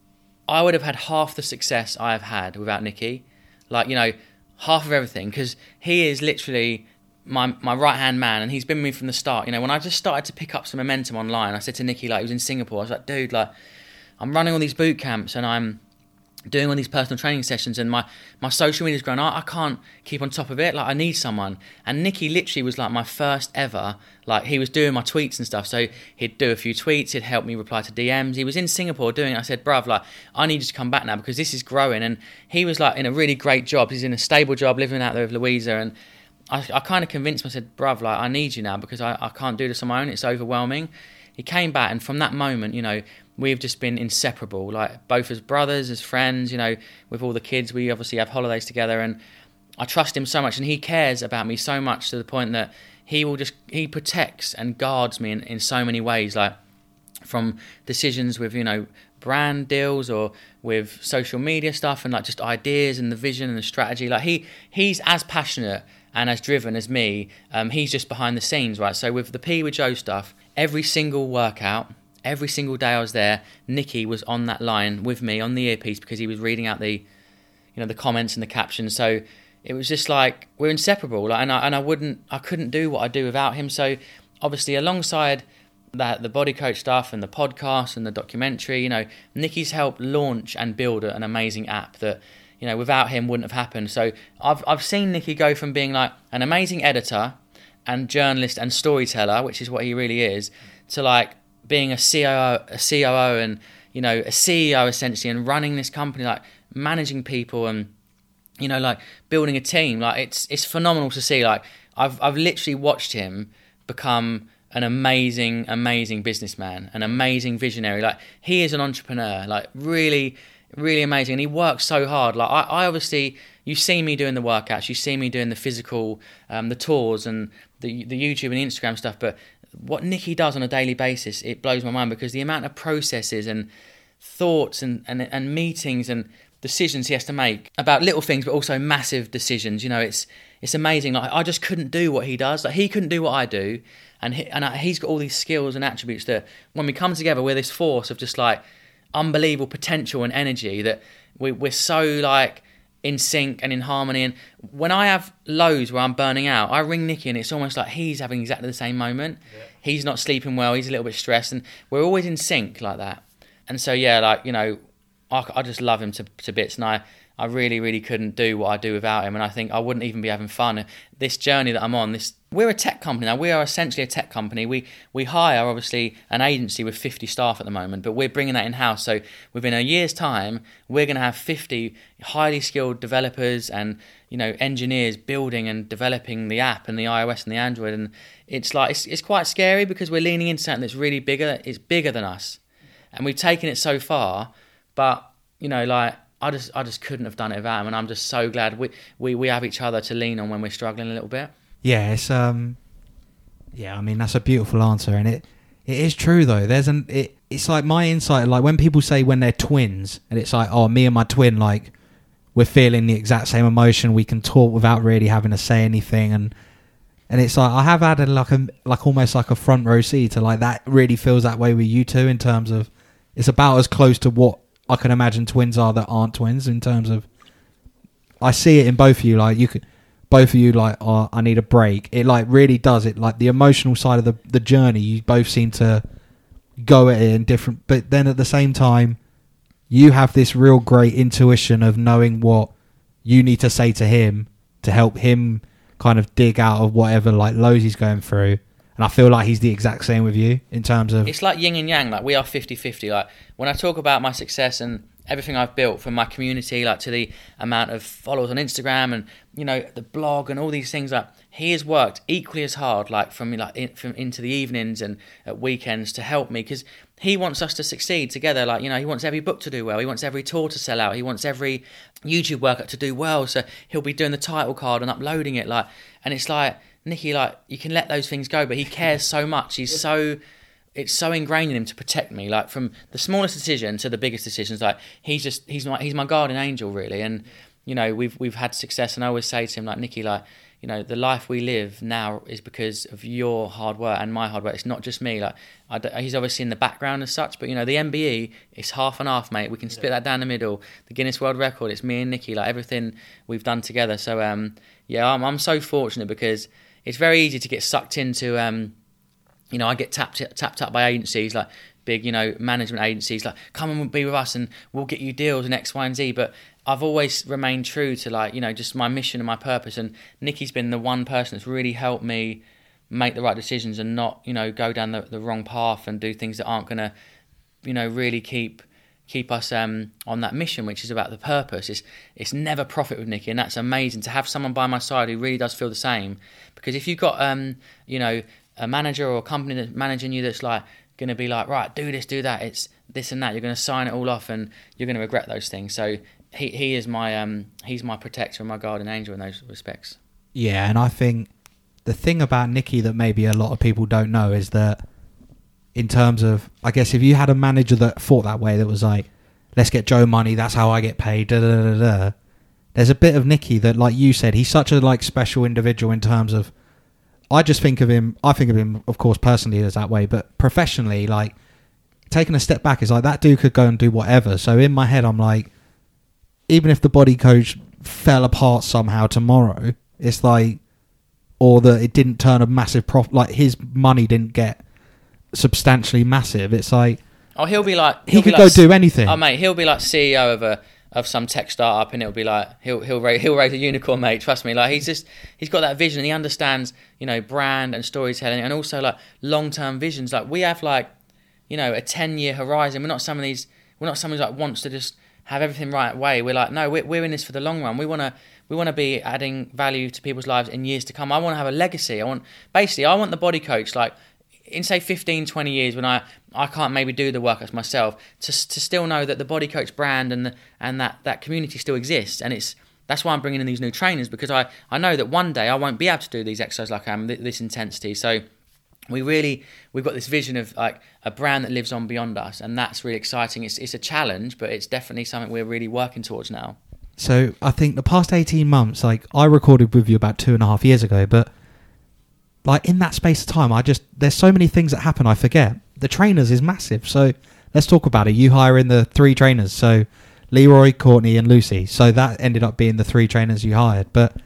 I would have had half the success I have had without Nicky. Like, you know, half of everything, because he is literally my my right-hand man, and he's been with me from the start. You know, when I just started to pick up some momentum online, I said to Nicky, like, he was in Singapore, I was like, dude, like, I'm running all these boot camps, and I'm doing all these personal training sessions, and my, my social media's growing. I, I can't keep on top of it. Like, I need someone. And Nicky literally was like my first ever, like, he was doing my tweets and stuff. So he'd do a few tweets, he'd help me reply to D Ms. He was in Singapore doing it. I said, bruv, like, I need you to come back now because this is growing. And he was like in a really great job. He's in a stable job, living out there with Louisa. And I, I kind of convinced him, I said, bruv, like, I need you now because I, I can't do this on my own. It's overwhelming. He came back, and from that moment, you know, we've just been inseparable, like both as brothers, as friends, you know, with all the kids. We obviously have holidays together, and I trust him so much, and he cares about me so much to the point that he will just, he protects and guards me in, in so many ways, like from decisions with, you know, brand deals or with social media stuff and like just ideas and the vision and the strategy. Like he, he's as passionate and as driven as me. Um, he's just behind the scenes, right? So with the P with Joe stuff, every single workout, every single day I was there, Nicky was on that line with me on the earpiece because he was reading out the, you know, the comments and the captions. So it was just like we're inseparable. Like, and I and I wouldn't, I couldn't do what I do without him. So obviously, alongside that, the body coach stuff and the podcast and the documentary, you know, Nicky's helped launch and build an amazing app that, you know, without him wouldn't have happened. So I've I've seen Nicky go from being like an amazing editor and journalist and storyteller, which is what he really is, to like being a C O O, a C O O and, you know, a C E O essentially, and running this company, like managing people and, you know, like building a team. Like it's it's phenomenal to see. Like I've I've literally watched him become an amazing, amazing businessman, an amazing visionary. Like he is an entrepreneur, like really, really amazing. And he works so hard. Like I, I obviously, you see me doing the workouts, you see me doing the physical, um, the tours and the the YouTube and Instagram stuff. But what Nicky does on a daily basis, it blows my mind, because the amount of processes and thoughts and, and, and meetings and decisions he has to make about little things, but also massive decisions. You know, it's it's amazing. Like I just couldn't do what he does. Like he couldn't do what I do, and he, and I, he's got all these skills and attributes that when we come together, we're this force of just like unbelievable potential and energy that we, we're so like in sync and in harmony. And when I have lows where I'm burning out, I ring Nicky, and it's almost like he's having exactly the same moment. Yeah. He's not sleeping well. He's a little bit stressed, and we're always in sync like that. And so yeah, like you know. I, I just love him to, to bits, and I, I really, really couldn't do what I do without him, and I think I wouldn't even be having fun. This journey that I'm on, this we're a tech company now. We are essentially a tech company. We we hire, obviously, an agency with fifty staff at the moment, but we're bringing that in-house. So within a year's time, we're going to have fifty highly skilled developers and, you know, engineers building and developing the app and the iOS and the Android. And it's like it's, it's quite scary because we're leaning into something that's really bigger. It's bigger than us, and we've taken it so far. But, you know, like, I just I just couldn't have done it without him, and I'm just so glad we, we, we have each other to lean on when we're struggling a little bit. Yeah, it's, um, yeah, I mean, that's a beautiful answer, and it, it is true, though. There's an, it, it's like my insight, like, when people say when they're twins, and it's like, oh, me and my twin, like, we're feeling the exact same emotion, we can talk without really having to say anything, and and it's like, I have had, a, like, a, like almost like a front row seat to, like, that really feels that way with you two in terms of, it's about as close to what I can imagine twins are that aren't twins in terms of, I see it in both of you, like you could, both of you like, oh, I need a break. It like really does it, like the emotional side of the, the journey, you both seem to go at it in different, but then at the same time, you have this real great intuition of knowing what you need to say to him to help him kind of dig out of whatever like lows he's going through. And I feel like he's the exact same with you in terms of... It's like yin and yang. Like, we are fifty-fifty. Like, when I talk about my success and everything I've built from my community, like, to the amount of followers on Instagram and, you know, the blog and all these things, like, he has worked equally as hard, like, from, like, in, from into the evenings and at weekends to help me, because he wants us to succeed together. Like, you know, he wants every book to do well. He wants every tour to sell out. He wants every YouTube workout to do well. So he'll be doing the title card and uploading it. Like, and it's like... Nicky, like, you can let those things go, but he cares so much. He's so it's so ingrained in him to protect me, like from the smallest decision to the biggest decisions. Like he's just he's my he's my guardian angel, really. And you know, we've we've had success, and I always say to him, like, Nicky, like, you know, the life we live now is because of your hard work and my hard work. It's not just me. Like, I d- he's obviously in the background as such, but you know, the M B E, it's half and half, mate. We can split yeah. that down the middle. The Guinness World Record, it's me and Nicky, like everything we've done together. So um, yeah, I'm I'm so fortunate because it's very easy to get sucked into. Um, you know, I get tapped tapped up by agencies like big, you know, management agencies, like come and be with us and we'll get you deals and X, Y, and Z. But I've always remained true to, like, you know, just my mission and my purpose. And Nicky's been the one person that's really helped me make the right decisions and not, you know, go down the, the wrong path and do things that aren't going to, you know, really keep keep us um, on that mission, which is about the purpose. It's it's never profit with Nicky, and that's amazing to have someone by my side who really does feel the same. Because if you've got, um, you know, a manager or a company that's managing you that's like going to be like, right, do this, do that, it's this and that, you're going to sign it all off and you're going to regret those things. So he he is my um he's my protector and my guardian angel in those respects. Yeah, and I think the thing about Nicky that maybe a lot of people don't know is that in terms of, I guess, if you had a manager that thought that way, that was like, let's get Joe money, that's how I get paid, da da da da. There's a bit of Nicky that, like you said, he's such a like special individual in terms of, I just think of him, I think of him, of course, personally as that way, but professionally, like, taking a step back is like, that dude could go and do whatever. So in my head, I'm like, even if the body coach fell apart somehow tomorrow, it's like, or that it didn't turn a massive profit, like his money didn't get substantially massive, it's like, oh, he'll be like, he'll he could like, go do anything. Oh mate, he'll be like C E O of a of some tech startup, and it'll be like he'll he'll raise, he'll raise a unicorn, mate. Trust me. Like he's just he's got that vision. He understands, you know, brand and storytelling, and also like long term visions. Like we have like, you know, a ten year horizon. We're not some of these. We're not someone who like wants to just have everything right way. We're like, no, we're we're in this for the long run. We wanna we wanna be adding value to people's lives in years to come. I want to have a legacy. I want basically I want the body coach, like, in say fifteen, twenty years when I, I can't maybe do the work as myself, to to still know that the body coach brand and the, and that, that community still exists. And it's that's why I'm bringing in these new trainers, because I, I know that one day I won't be able to do these exercises like I am, this intensity. So we really, we've got this vision of like a brand that lives on beyond us, and that's really exciting. It's it's a challenge, but it's definitely something we're really working towards now. So I think the past eighteen months, like I recorded with you about two and a half years ago, but like in that space of time, I just, there's so many things that happen I forget. The trainers is massive. So let's talk about it. You hire in the three trainers. So Leroy, Courtney and Lucy. So that ended up being the three trainers you hired. But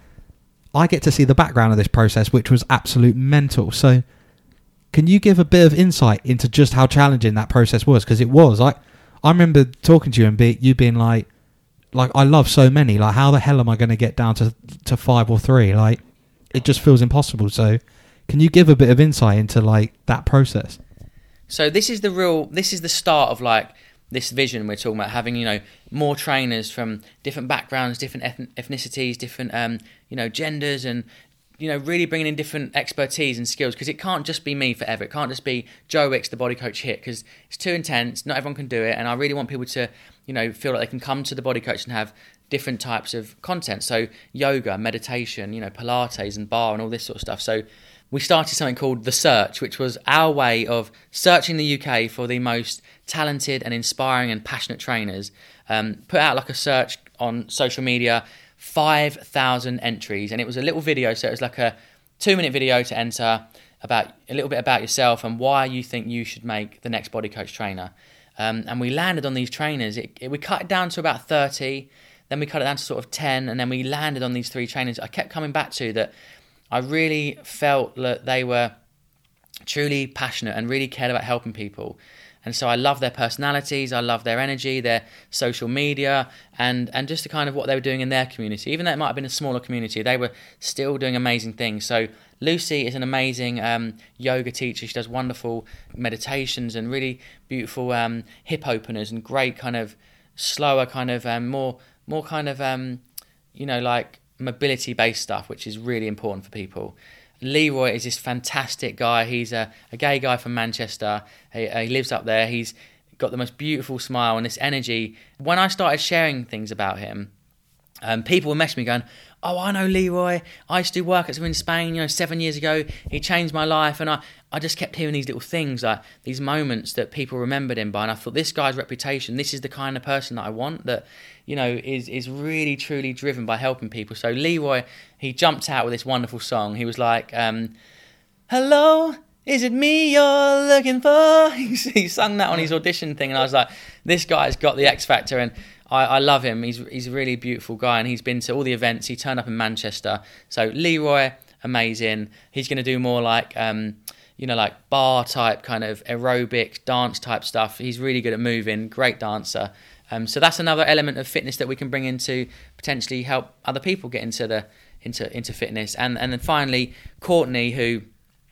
I get to see the background of this process, which was absolute mental. So can you give a bit of insight into just how challenging that process was? Because it was. I I remember talking to you and be, you being like, like, I love so many. Like, how the hell am I going to get down to, to five or three? Like, it just feels impossible. So can you give a bit of insight into like that process? So this is the real, this is the start of like this vision we're talking about, having, you know, more trainers from different backgrounds, different eth- ethnicities, different, um, you know, genders, and, you know, really bringing in different expertise and skills, because it can't just be me forever. It can't just be Joe Wicks, the body coach hit, because it's too intense. Not everyone can do it. And I really want people to, you know, feel like they can come to the body coach and have different types of content. So yoga, meditation, you know, Pilates and bar and all this sort of stuff. So we started something called The Search, which was our way of searching the U K for the most talented and inspiring and passionate trainers. Um, put out like a search on social media, five thousand entries, and it was a little video, so it was like a two-minute video to enter about a little bit about yourself and why you think you should make the next body coach trainer. Um, and we landed on these trainers. It, it, we cut it down to about thirty, then we cut it down to sort of ten, and then we landed on these three trainers. I kept coming back to that. I really felt that they were truly passionate and really cared about helping people. And so I love their personalities, I love their energy, their social media, and, and just the kind of what they were doing in their community. Even though it might have been a smaller community, they were still doing amazing things. So Lucy is an amazing um, yoga teacher. She does wonderful meditations and really beautiful um, hip openers and great kind of slower kind of um, more more kind of, um, you know, like mobility-based stuff, which is really important for people. Leroy is this fantastic guy. He's a, a gay guy from Manchester. He, he lives up there. He's got the most beautiful smile and this energy. When I started sharing things about him, um, people would message me going, oh, I know Leroy. I used to do work at him in Spain, you know, seven years ago. He changed my life. And I, I just kept hearing these little things, like these moments that people remembered him by. And I thought, this guy's reputation, this is the kind of person that I want, that, you know, is, is really, truly driven by helping people. So Leroy, he jumped out with this wonderful song. He was like, um, hello, is it me you're looking for? He sung that on his audition thing. And I was like, this guy's got the X Factor. And I, I love him. He's he's a really beautiful guy, and he's been to all the events. He turned up in Manchester. So Leroy, amazing. He's going to do more like, um, you know, like bar type kind of aerobic dance type stuff. He's really good at moving, great dancer. Um, so that's another element of fitness that we can bring in to potentially help other people get into the into into fitness. And and then finally, Courtney, who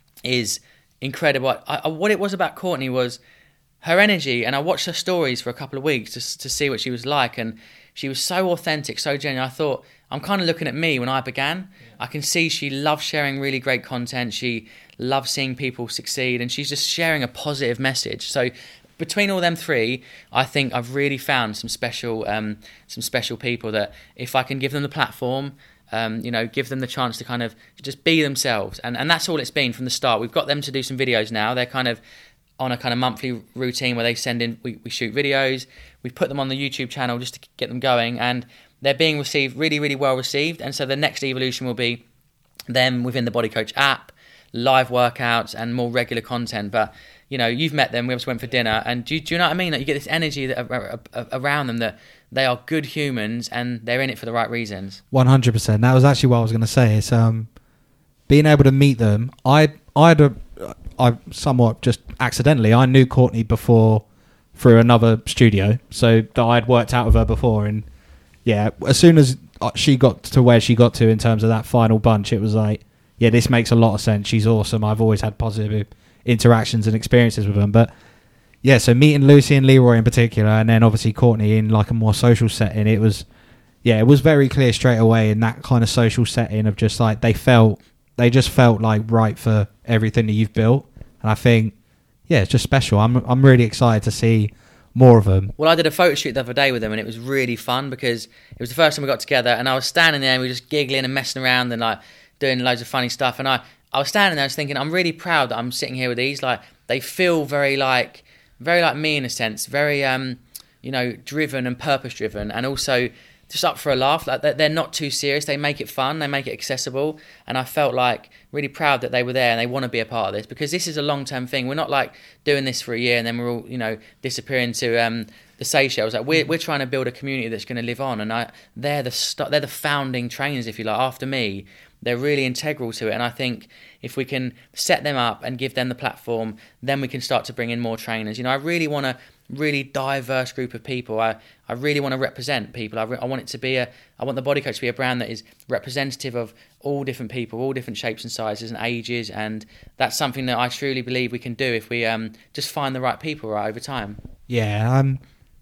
is incredible. I, I, what it was about Courtney was her energy, and I watched her stories for a couple of weeks to, to see what she was like, and she was so authentic, so genuine. I thought, I'm kind of looking at me when I began. Yeah. I can see she loves sharing really great content. She loves seeing people succeed, and she's just sharing a positive message. So between all them three, I think I've really found some special, um, some special people that if I can give them the platform, um, you know, give them the chance to kind of just be themselves, and and that's all it's been from the start. We've got them to do some videos now. They're kind of on a kind of monthly routine where they send in, we, we shoot videos, we put them on the YouTube channel just to get them going, and they're being received, really, really well received. And so the next evolution will be them within the Body Coach app, live workouts and more regular content. But, you know, you've met them, we just went for dinner, and do, do you know what I mean? That you get this energy that, around them, that they are good humans and they're in it for the right reasons. one hundred percent. That was actually what I was going to say. It's um, being able to meet them. I, I had a... I somewhat just accidentally, I knew Courtney before through another studio, so that I had worked out with her before, and yeah, as soon as she got to where she got to in terms of that final bunch, it was like, yeah, this makes a lot of sense. She's awesome. I've always had positive interactions and experiences with them. But yeah, so meeting Lucy and Leroy in particular, and then obviously Courtney in like a more social setting, it was, yeah, it was very clear straight away in that kind of social setting of just like they felt, they just felt like right for everything that you've built. And I think, yeah, it's just special. I'm I'm really excited to see more of them. Well, I did a photo shoot the other day with them, and it was really fun because it was the first time we got together, and I was standing there and we were just giggling and messing around and like doing loads of funny stuff. And I, I was standing there, I was thinking, I'm really proud that I'm sitting here with these. Like, they feel very like, very like me in a sense, very, um, you know, driven and purpose driven, and also just up for a laugh. Like, they're not too serious. They make it fun. They make it accessible. And I felt like really proud that they were there and they want to be a part of this, because this is a long-term thing. We're not like doing this for a year and then we're all, you know, disappearing to um, the Seychelles. Like, we're we're trying to build a community that's going to live on. And I, they're the st- they're the founding trainers, if you like. After me, they're really integral to it. And I think if we can set them up and give them the platform, then we can start to bring in more trainers. You know, I really want to really diverse group of people. I, I really want to represent people. I, re- I want it to be a, I want the Body Coach to be a brand that is representative of all different people, all different shapes and sizes and ages, and that's something that I truly believe we can do if we um just find the right people right over time. Yeah, um,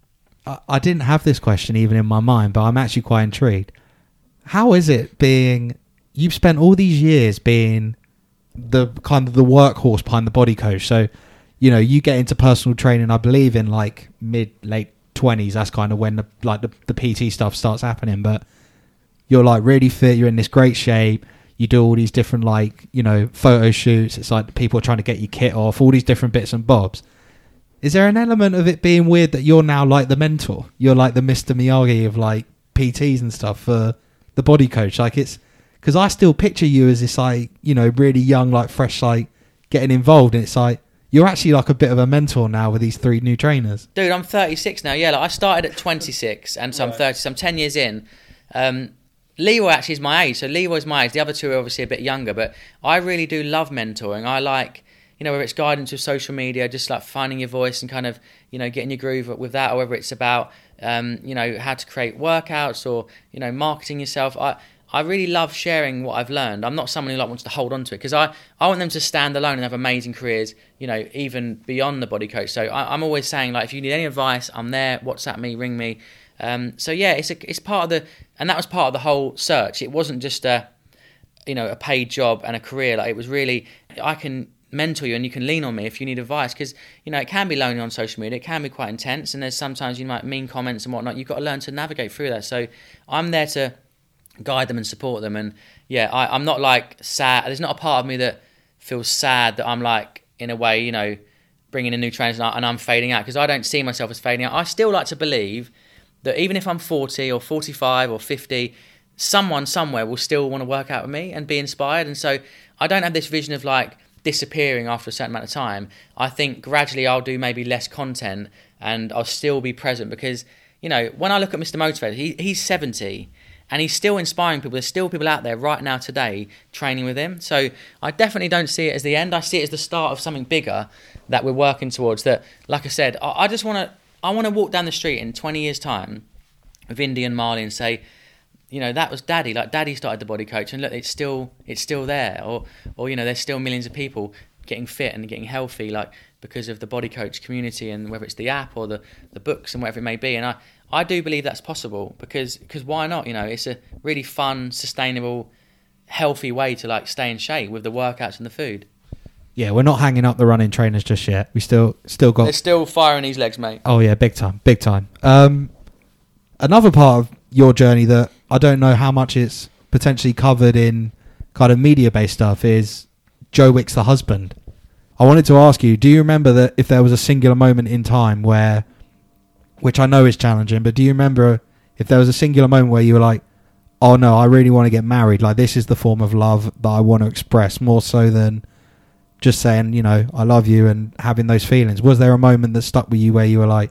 I, I didn't have this question even in my mind, but I'm actually quite intrigued. How is it being, you've spent all these years being the kind of the workhorse behind the Body Coach, so you know, you get into personal training, I believe, in like mid, late twenties. That's kind of when the like the, the P T stuff starts happening. But you're like really fit. You're in this great shape. You do all these different like, you know, photo shoots. It's like people are trying to get your kit off, all these different bits and bobs. Is there an element of it being weird that you're now like the mentor? You're like the Mister Miyagi of like P Ts and stuff for the Body Coach. Like, it's because I still picture you as this like, you know, really young, like fresh, like getting involved. And it's like, you're actually like a bit of a mentor now with these three new trainers. Dude, I'm thirty-six now. Yeah, like I started at twenty-six, and so I'm thirty, so I'm ten years in. Um, Leroy actually is my age, so Leroy's my age. The other two are obviously a bit younger, but I really do love mentoring. I like, you know, whether it's guidance with social media, just like finding your voice and kind of, you know, getting your groove with that, or whether it's about, um, you know, how to create workouts or, you know, marketing yourself. I I really love sharing what I've learned. I'm not someone who like wants to hold on to it, because I, I want them to stand alone and have amazing careers, you know, even beyond the Body Coach. So I, I'm always saying, like, if you need any advice, I'm there. WhatsApp me, ring me. Um, so yeah, it's a, it's part of the, and that was part of the whole search. It wasn't just a, you know, a paid job and a career. Like, it was really, I can mentor you and you can lean on me if you need advice, because, you know, it can be lonely on social media. It can be quite intense, and there's sometimes you might mean comments and whatnot. You've got to learn to navigate through that. So I'm there to guide them and support them. And yeah, I, I'm not like sad. There's not a part of me that feels sad that I'm like, in a way, you know, bringing in new trainers and, I, and I'm fading out, because I don't see myself as fading out. I still like to believe that even if I'm forty or forty-five or fifty, someone somewhere will still want to work out with me and be inspired. And so I don't have this vision of like disappearing after a certain amount of time. I think gradually I'll do maybe less content and I'll still be present, because, you know, when I look at Mister Motivator, he, he's seventy and he's still inspiring people. There's still people out there right now today training with him. So I definitely don't see it as the end. I see it as the start of something bigger that we're working towards. That, like I said, I, I just want to, I want to walk down the street in twenty years' time with Indy and Marley and say, you know, that was Daddy. Like Daddy started the Body Coach, and look, it's still it's still there. Or or you know, there's still millions of people getting fit and getting healthy, like because of the Body Coach community, and whether it's the app or the, the books and whatever it may be. And I, I do believe that's possible, because because why not? You know, it's a really fun, sustainable, healthy way to like stay in shape with the workouts and the food. Yeah, we're not hanging up the running trainers just yet. We still still got. They're still firing these legs, mate. Oh yeah, big time, big time. Um, another part of your journey that I don't know how much it's potentially covered in kind of media-based stuff is Joe Wicks, the husband. I wanted to ask you, do you remember that if there was a singular moment in time where, which I know is challenging, but do you remember if there was a singular moment where you were like, oh no, I really want to get married, like this is the form of love that I want to express, more so than just saying, you know, I love you and having those feelings? Was there a moment that stuck with you where you were like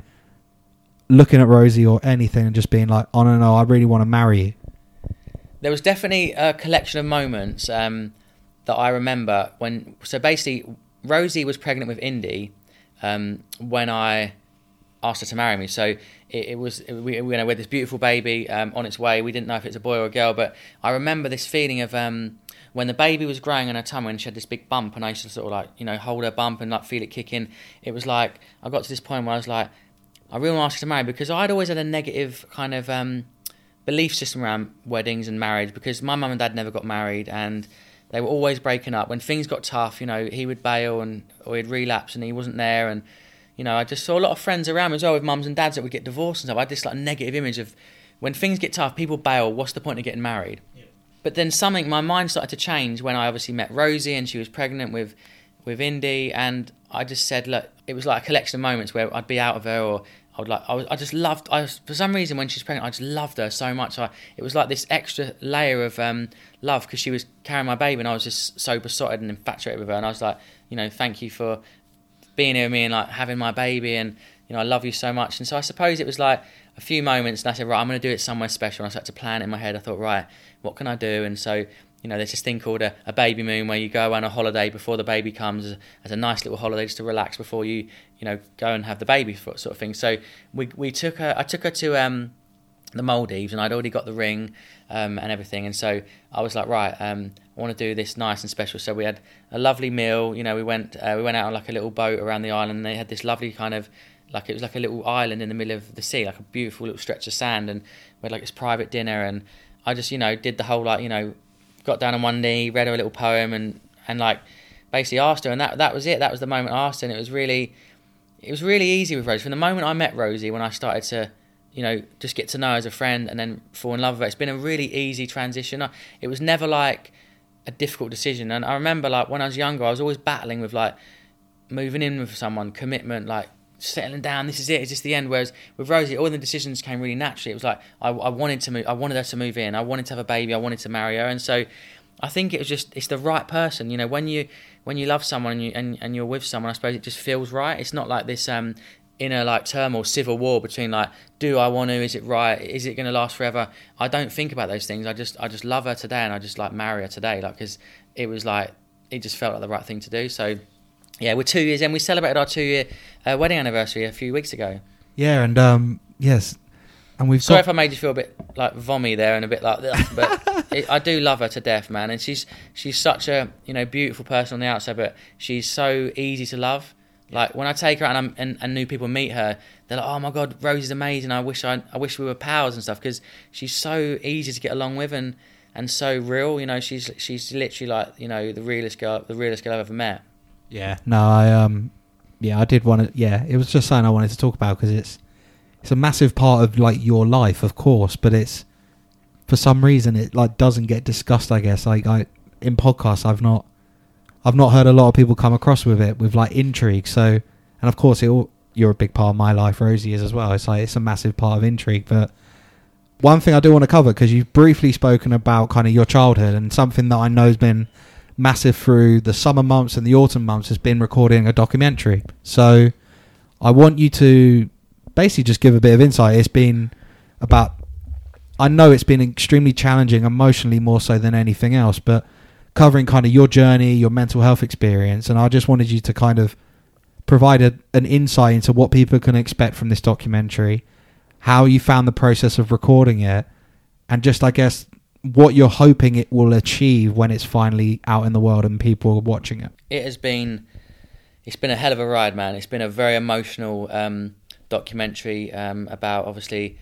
looking at Rosie or anything and just being like, oh no, no, I really want to marry you? There was definitely a collection of moments um, that I remember when, so basically Rosie was pregnant with Indy um, when I asked her to marry me. So it, it was, it, we, we, you know, we had this beautiful baby um, on its way. We didn't know if it's a boy or a girl, but I remember this feeling of um, when the baby was growing in her tummy and she had this big bump, and I used to sort of like, you know, hold her bump and like feel it kick in. It was like, I got to this point where I was like, I really want to ask her to marry, because I'd always had a negative kind of um, belief system around weddings and marriage, because my mum and dad never got married and they were always breaking up. When things got tough, you know, he would bail and or he'd relapse and he wasn't there. And, you know, I just saw a lot of friends around me as well with mums and dads that would get divorced and stuff. I had this like negative image of when things get tough, people bail, what's the point of getting married? Yeah. But then something, my mind started to change when I obviously met Rosie and she was pregnant with, with Indy, and I just said, look, it was like a collection of moments where I'd be out of her, or I would like, I, was, I just loved, I was, for some reason when she's pregnant, I just loved her so much. I, it was like this extra layer of um, love, because she was carrying my baby and I was just so besotted and infatuated with her. And I was like, you know, thank you for being here with me and like having my baby, and, you know, I love you so much. And so I suppose it was like a few moments and I said, right, I'm going to do it somewhere special. And I started to plan it in my head. I thought, right, what can I do? And so, you know, there's this thing called a, a baby moon, where you go on a holiday before the baby comes, as, as a nice little holiday just to relax before you, you know, go and have the baby, sort of thing. So we we took her, I took her to um, the Maldives, and I'd already got the ring um, and everything. And so I was like, right, um, I want to do this nice and special. So we had a lovely meal. You know, we went uh, we went out on like a little boat around the island, and they had this lovely kind of, like it was like a little island in the middle of the sea, like a beautiful little stretch of sand, and we had like this private dinner. And I just, you know, did the whole like, you know, got down on one knee, read her a little poem, and, and like basically asked her, and that that was it. That was the moment I asked her, and it was really, it was really easy with Rosie. From the moment I met Rosie, when I started to, you know, just get to know her as a friend and then fall in love with her, it's been a really easy transition. I, it was never like a difficult decision. And I remember like when I was younger, I was always battling with like moving in with someone, commitment, like settling down, this is it, is this the end? Whereas with Rosie, all the decisions came really naturally. It was like I, I wanted to move, I wanted her to move in, I wanted to have a baby, I wanted to marry her. And so I think it was just, it's the right person. You know, when you when you love someone and you and, and you're with someone, I suppose it just feels right. It's not like this um inner like turmoil, civil war between like, do I want to, is it right, is it going to last forever? I don't think about those things. I just I just love her today, and I just like marry her today, like, because it was like, it just felt like the right thing to do. So yeah, we're two years in. We celebrated our two-year uh, wedding anniversary a few weeks ago. Yeah, and um, yes, and we've. Sorry got... if I made you feel a bit like vommy there and a bit like that, but it, I do love her to death, man. And she's she's such a, you know, beautiful person on the outside, but she's so easy to love. Like when I take her out and, I'm, and, and new people meet her, they're like, "Oh my God, Rosie's amazing. I wish I I wish we were pals and stuff," because she's so easy to get along with and, and so real. You know, she's she's literally like, you know, the realest girl, the realest girl I've ever met. Yeah, no, I um, yeah, I did want to. Yeah, it was just something I wanted to talk about, because it's it's a massive part of like your life, of course, but it's for some reason it like doesn't get discussed. I guess like I in podcasts I've not I've not heard a lot of people come across with it with like intrigue. So, and of course it all, you're a big part of my life, Rosie is as well. It's like it's a massive part of intrigue. But one thing I do want to cover, because you've briefly spoken about kind of your childhood, and something that I know has been massive through the summer months and the autumn months has been recording a documentary. So I want you to basically just give a bit of insight. It's been about, I know it's been extremely challenging emotionally more so than anything else, but covering kind of your journey, your mental health experience. And I just wanted you to kind of provide a, an insight into what people can expect from this documentary, how you found the process of recording it, and just, I guess, what you're hoping it will achieve when it's finally out in the world and people are watching it. It has been, it's been a hell of a ride, man. It's been a very emotional um, documentary um, about, obviously,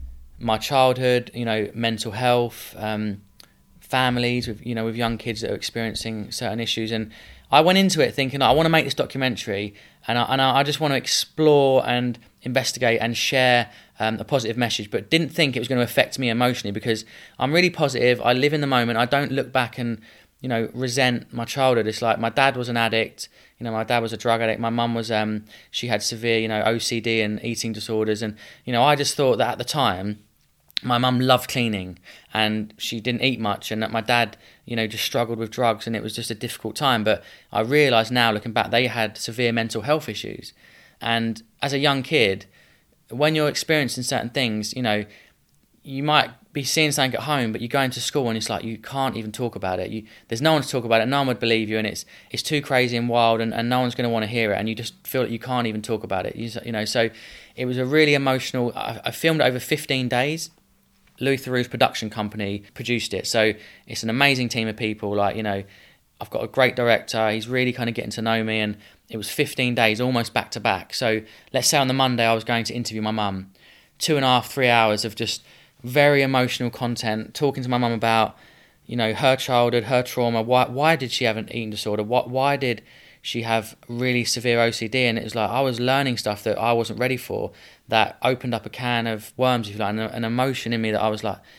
my childhood, you know, mental health, um, families with, you know, with young kids that are experiencing certain issues. And I went into it thinking, I want to make this documentary, and I, and I just want to explore and investigate and share um, a positive message, but didn't think it was going to affect me emotionally, because I'm really positive. I live in the moment. I don't look back and, you know, resent my childhood. It's like my dad was an addict. You know, my dad was a drug addict. My mum was, um, she had severe, you know, O C D and eating disorders. And, you know, I just thought that at the time, my mum loved cleaning and she didn't eat much, and that my dad, you know, just struggled with drugs, and it was just a difficult time. But I realise now, looking back, they had severe mental health issues. And as a young kid, when you're experiencing certain things, you know, you might be seeing something at home, but you go into school and it's like you can't even talk about it. You, there's no one to talk about it. No one would believe you, and it's it's too crazy and wild, and, and no one's going to want to hear it. And you just feel that you can't even talk about it. You, you know, so it was a really emotional. I, I filmed it over fifteen days. Louis Theroux's production company produced it, so it's an amazing team of people. Like, you know, I've got a great director. He's really kind of getting to know me, and it was fifteen days, almost back to back. So let's say on the Monday I was going to interview my mum. Two and a half, three hours of just very emotional content, talking to my mum about, you know, her childhood, her trauma. Why why did she have an eating disorder? What why did she have really severe O C D? And it was like I was learning stuff that I wasn't ready for, that opened up a can of worms, if you like, and an emotion in me that I was like,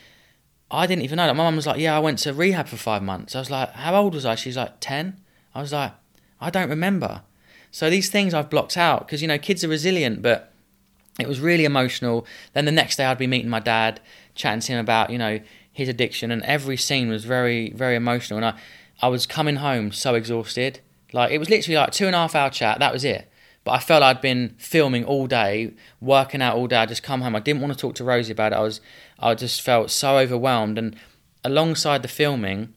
I didn't even know. Like, my mum was like, yeah, I went to rehab for five months. I was like, how old was I? She's like, ten. I was like, I don't remember. So these things I've blocked out, because, you know, kids are resilient, but it was really emotional. Then the next day I'd be meeting my dad, chatting to him about, you know, his addiction, and every scene was very, very emotional. And I, I was coming home so exhausted. Like, it was literally like two and a half hour chat, that was it. But I felt I'd been filming all day, working out all day. I just come home. I didn't want to talk to Rosie about it. I was, I just felt so overwhelmed. And alongside the filming,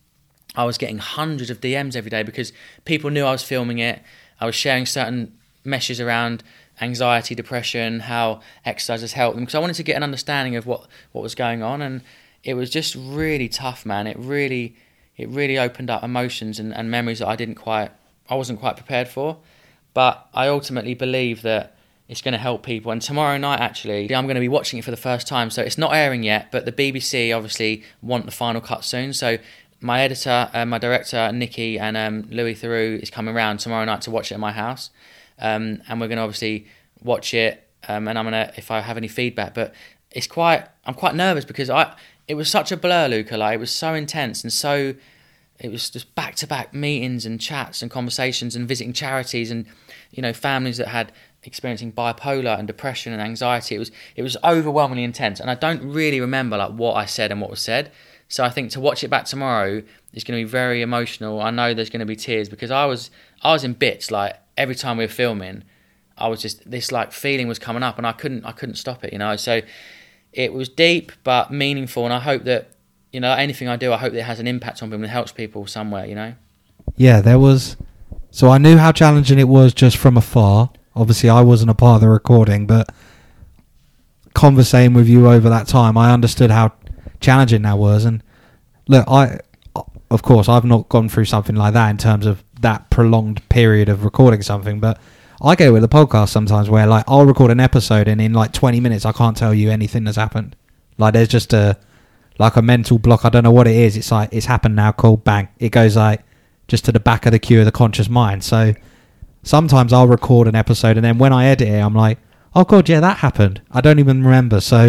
I was getting hundreds of D Ms every day, because people knew I was filming it. I was sharing certain messages around anxiety, depression, how exercise has helped them, because I wanted to get an understanding of what, what was going on. And it was just really tough, man. It really, it really opened up emotions and, and memories that I didn't quite, I wasn't quite prepared for. But I ultimately believe that it's going to help people. And tomorrow night, actually, I'm going to be watching it for the first time. So it's not airing yet, but the B B C obviously want the final cut soon. So my editor, uh, my director, Nikki, and um, Louis Theroux is coming around tomorrow night to watch it at my house. Um, and we're going to obviously watch it. Um, and I'm going to, if I have any feedback, but it's quite, I'm quite nervous, because I, it was such a blur, Luca. Like, it was so intense and so, it was just back-to-back meetings and chats and conversations and visiting charities and, you know, families that had experiencing bipolar and depression and anxiety. It was it was overwhelmingly intense, and I don't really remember like what I said and what was said. So I think to watch it back tomorrow is going to be very emotional. I know there's going to be tears, because I was I was in bits. Like, every time we were filming, I was just, this like feeling was coming up, and I couldn't I couldn't stop it, you know. So it was deep but meaningful, and I hope that, you know, anything I do, I hope that it has an impact on people and helps people somewhere, you know? Yeah, there was... So I knew how challenging it was just from afar. Obviously, I wasn't a part of the recording, but conversating with you over that time, I understood how challenging that was. And look, I, of course, I've not gone through something like that in terms of that prolonged period of recording something, but I go with a podcast sometimes where, like, I'll record an episode and in like twenty minutes, I can't tell you anything that's happened. Like, there's just a... like a mental block. I don't know what it is. It's like, it's happened now, cool, bang. It goes like just to the back of the queue of the conscious mind. So sometimes I'll record an episode, and then when I edit it, I'm like, oh God, yeah, that happened. I don't even remember. So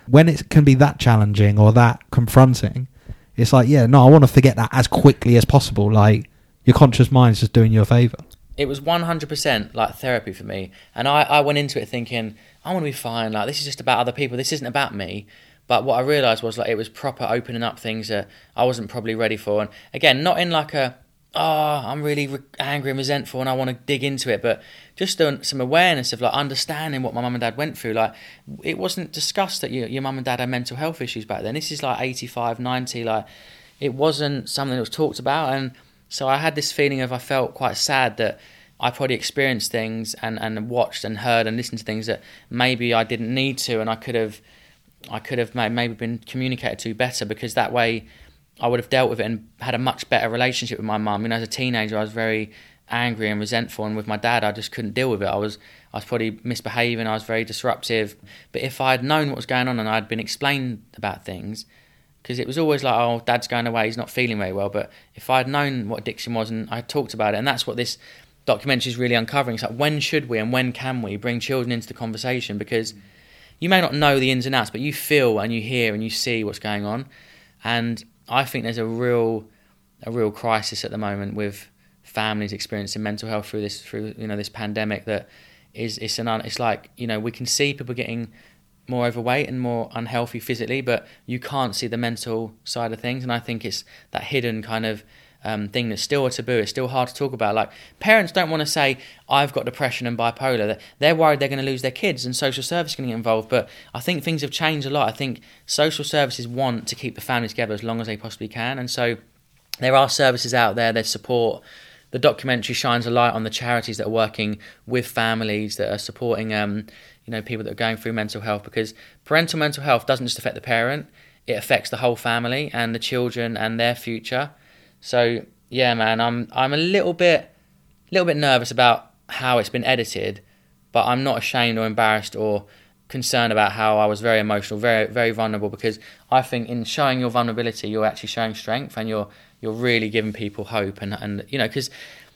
when it can be that challenging or that confronting, it's like, yeah, no, I want to forget that as quickly as possible. Like, your conscious mind's just doing you a favour. It was one hundred percent like therapy for me. And I, I went into it thinking, I want to be fine. Like, this is just about other people. This isn't about me. But what I realised was, like, it was proper opening up things that I wasn't probably ready for. And again, not in like a, oh, I'm really re- angry and resentful and I want to dig into it, but just some awareness of, like, understanding what my mum and dad went through. Like, it wasn't discussed that you, your mum and dad had mental health issues back then. This is like eighty-five, ninety, like, it wasn't something that was talked about. And so I had this feeling of, I felt quite sad that I probably experienced things and, and watched and heard and listened to things that maybe I didn't need to, and I could have I could have maybe been communicated to better, because that way I would have dealt with it and had a much better relationship with my mum. You know, as a teenager, I was very angry and resentful, and with my dad, I just couldn't deal with it. I was I was probably misbehaving, I was very disruptive. But if I had known what was going on and I'd been explained about things, because it was always like, oh, dad's going away, he's not feeling very well. But if I'd known what addiction was and I talked about it, and that's what this documentary is really uncovering. It's like, when should we and when can we bring children into the conversation? Because you may not know the ins and outs, but you feel and you hear and you see what's going on. And I think there's a real a real crisis at the moment with families experiencing mental health through this through you know this pandemic. That is it's an it's like, you know, we can see people getting more overweight and more unhealthy physically, but you can't see the mental side of things. And I think it's that hidden kind of um, thing that's still a taboo. It's still hard to talk about. Like, parents don't want to say, I've got depression and bipolar. They're worried they're going to lose their kids, and social service is going to get involved. But I think things have changed a lot. I think social services want to keep the family together as long as they possibly can. And so there are services out there, there's support. The documentary shines a light on the charities that are working with families, that are supporting um, you know, people that are going through mental health, because parental mental health doesn't just affect the parent, it affects the whole family and the children and their future. So yeah, man, I'm I'm a little bit little bit nervous about how it's been edited, but I'm not ashamed or embarrassed or concerned about how I was very emotional, very very vulnerable, because I think in showing your vulnerability, you're actually showing strength, and you're you're really giving people hope. And, and you know, because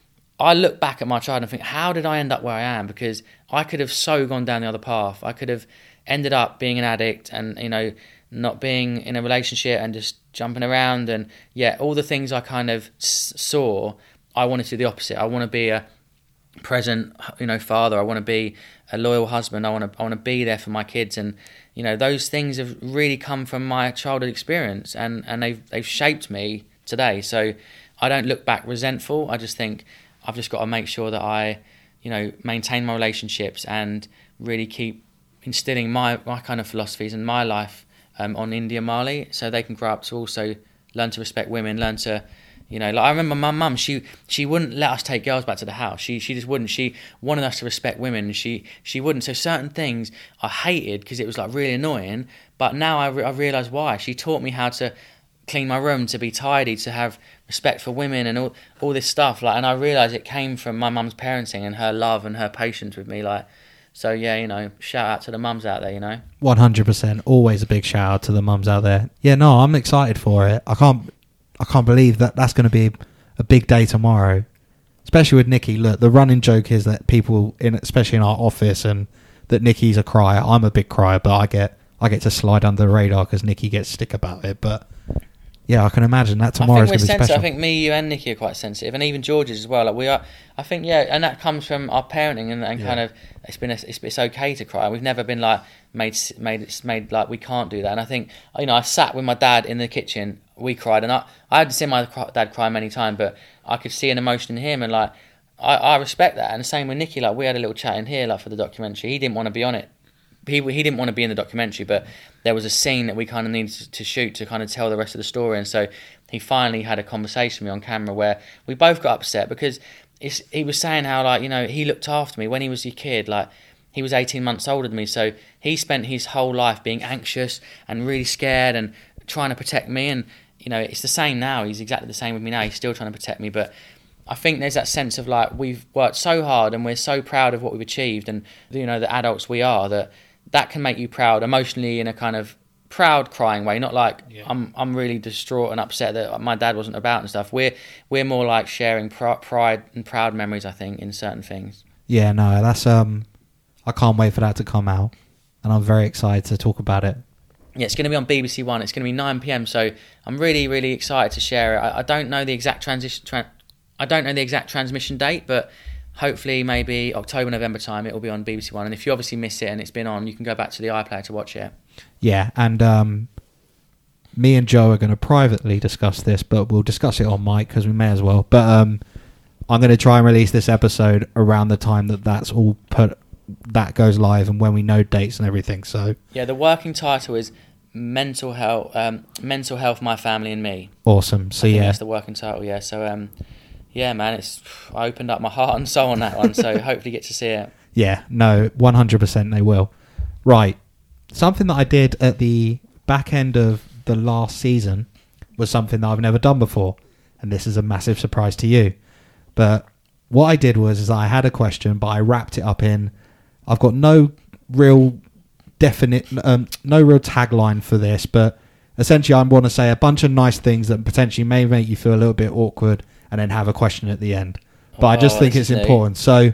I look back at my childhood and think, how did I end up where I am? Because I could have so gone down the other path. I could have ended up being an addict and, you know, not being in a relationship and just jumping around. And yeah, all the things I kind of saw, I wanted to do the opposite. I want to be a present, you know, father. I want to be a loyal husband. I want to, I want to be there for my kids. And, you know, those things have really come from my childhood experience, and, and they've, they've shaped me today. So I don't look back resentful. I just think I've just got to make sure that I, you know, maintain my relationships and really keep instilling my, my kind of philosophies and my life um, on India Mali, so they can grow up to also learn to respect women, learn to, you know, like I remember my mum, she she wouldn't let us take girls back to the house. She she just wouldn't. She wanted us to respect women. She she wouldn't. So certain things I hated because it was like really annoying. But now I, re- I realise why. She taught me how to clean my room, to be tidy, to have respect for women and all all this stuff. Like, and I realised it came from my mum's parenting and her love and her patience with me. Like, so yeah, you know, shout out to the mums out there, you know. one hundred percent. Always a big shout out to the mums out there. Yeah, no, I'm excited for it. I can't I can't believe that that's going to be a big day tomorrow, especially with Nikki. Look, the running joke is that people, in especially in our office, and that Nikki's a crier. I'm a big crier, but I get I get to slide under the radar because Nikki gets stick about it. But yeah, I can imagine that tomorrow's going to be special. I think me, you and Nikki are quite sensitive, and even George's as well. Like we are, I think, yeah, and that comes from our parenting, and, and yeah. kind of it's been a, it's, it's okay to cry. We've never been like made made it's made like we can't do that. And I think, you know, I sat with my dad in the kitchen, we cried, and I I had seen my dad cry many times, but I could see an emotion in him, and like I, I respect that. And the same with Nikki. Like we had a little chat in here, like for the documentary. He didn't want to be on it. He he didn't want to be in the documentary, but there was a scene that we kind of needed to shoot to kind of tell the rest of the story, and so he finally had a conversation with me on camera where we both got upset because it's, he was saying how, like, you know, he looked after me when he was a kid. Like, he was eighteen months older than me, so he spent his whole life being anxious and really scared and trying to protect me. And, you know, it's the same now. He's exactly the same with me now. He's still trying to protect me, but I think there's that sense of, like, we've worked so hard and we're so proud of what we've achieved, and, you know, the adults we are, that that can make you proud emotionally, in a kind of proud crying way, not like yeah. I'm I'm really distraught and upset that my dad wasn't about and stuff. We're we're more like sharing pr- pride and proud memories, I think, in certain things. Yeah, no, that's um, I can't wait for that to come out, and I'm very excited to talk about it. Yeah, it's going to be on B B C One. It's going to be nine p.m. So I'm really, really excited to share it. I, I don't know the exact transition. Tra- I don't know the exact transmission date, but hopefully maybe October, November time it will be on B B C One. And if you obviously miss it and it's been on, you can go back to the iPlayer to watch it. Yeah, and um, me and Joe are going to privately discuss this, but we'll discuss it on mic because we may as well. But um, I'm going to try and release this episode around the time that that's all put. That goes live and when we know dates and everything. So yeah, the working title is mental health, um, mental health, my family and me. Awesome. So I think yeah, that's the working title. Yeah. So um, yeah, man, it's I opened up my heart and soul on that one. So hopefully get to see it. Yeah. No, one hundred percent they will. Right. Something that I did at the back end of the last season was something that I've never done before, and this is a massive surprise to you. But what I did was, is I had a question, but I wrapped it up in. I've got no real definite, um, no real tagline for this, but essentially I want to say a bunch of nice things that potentially may make you feel a little bit awkward and then have a question at the end. But oh, I just think it's important. So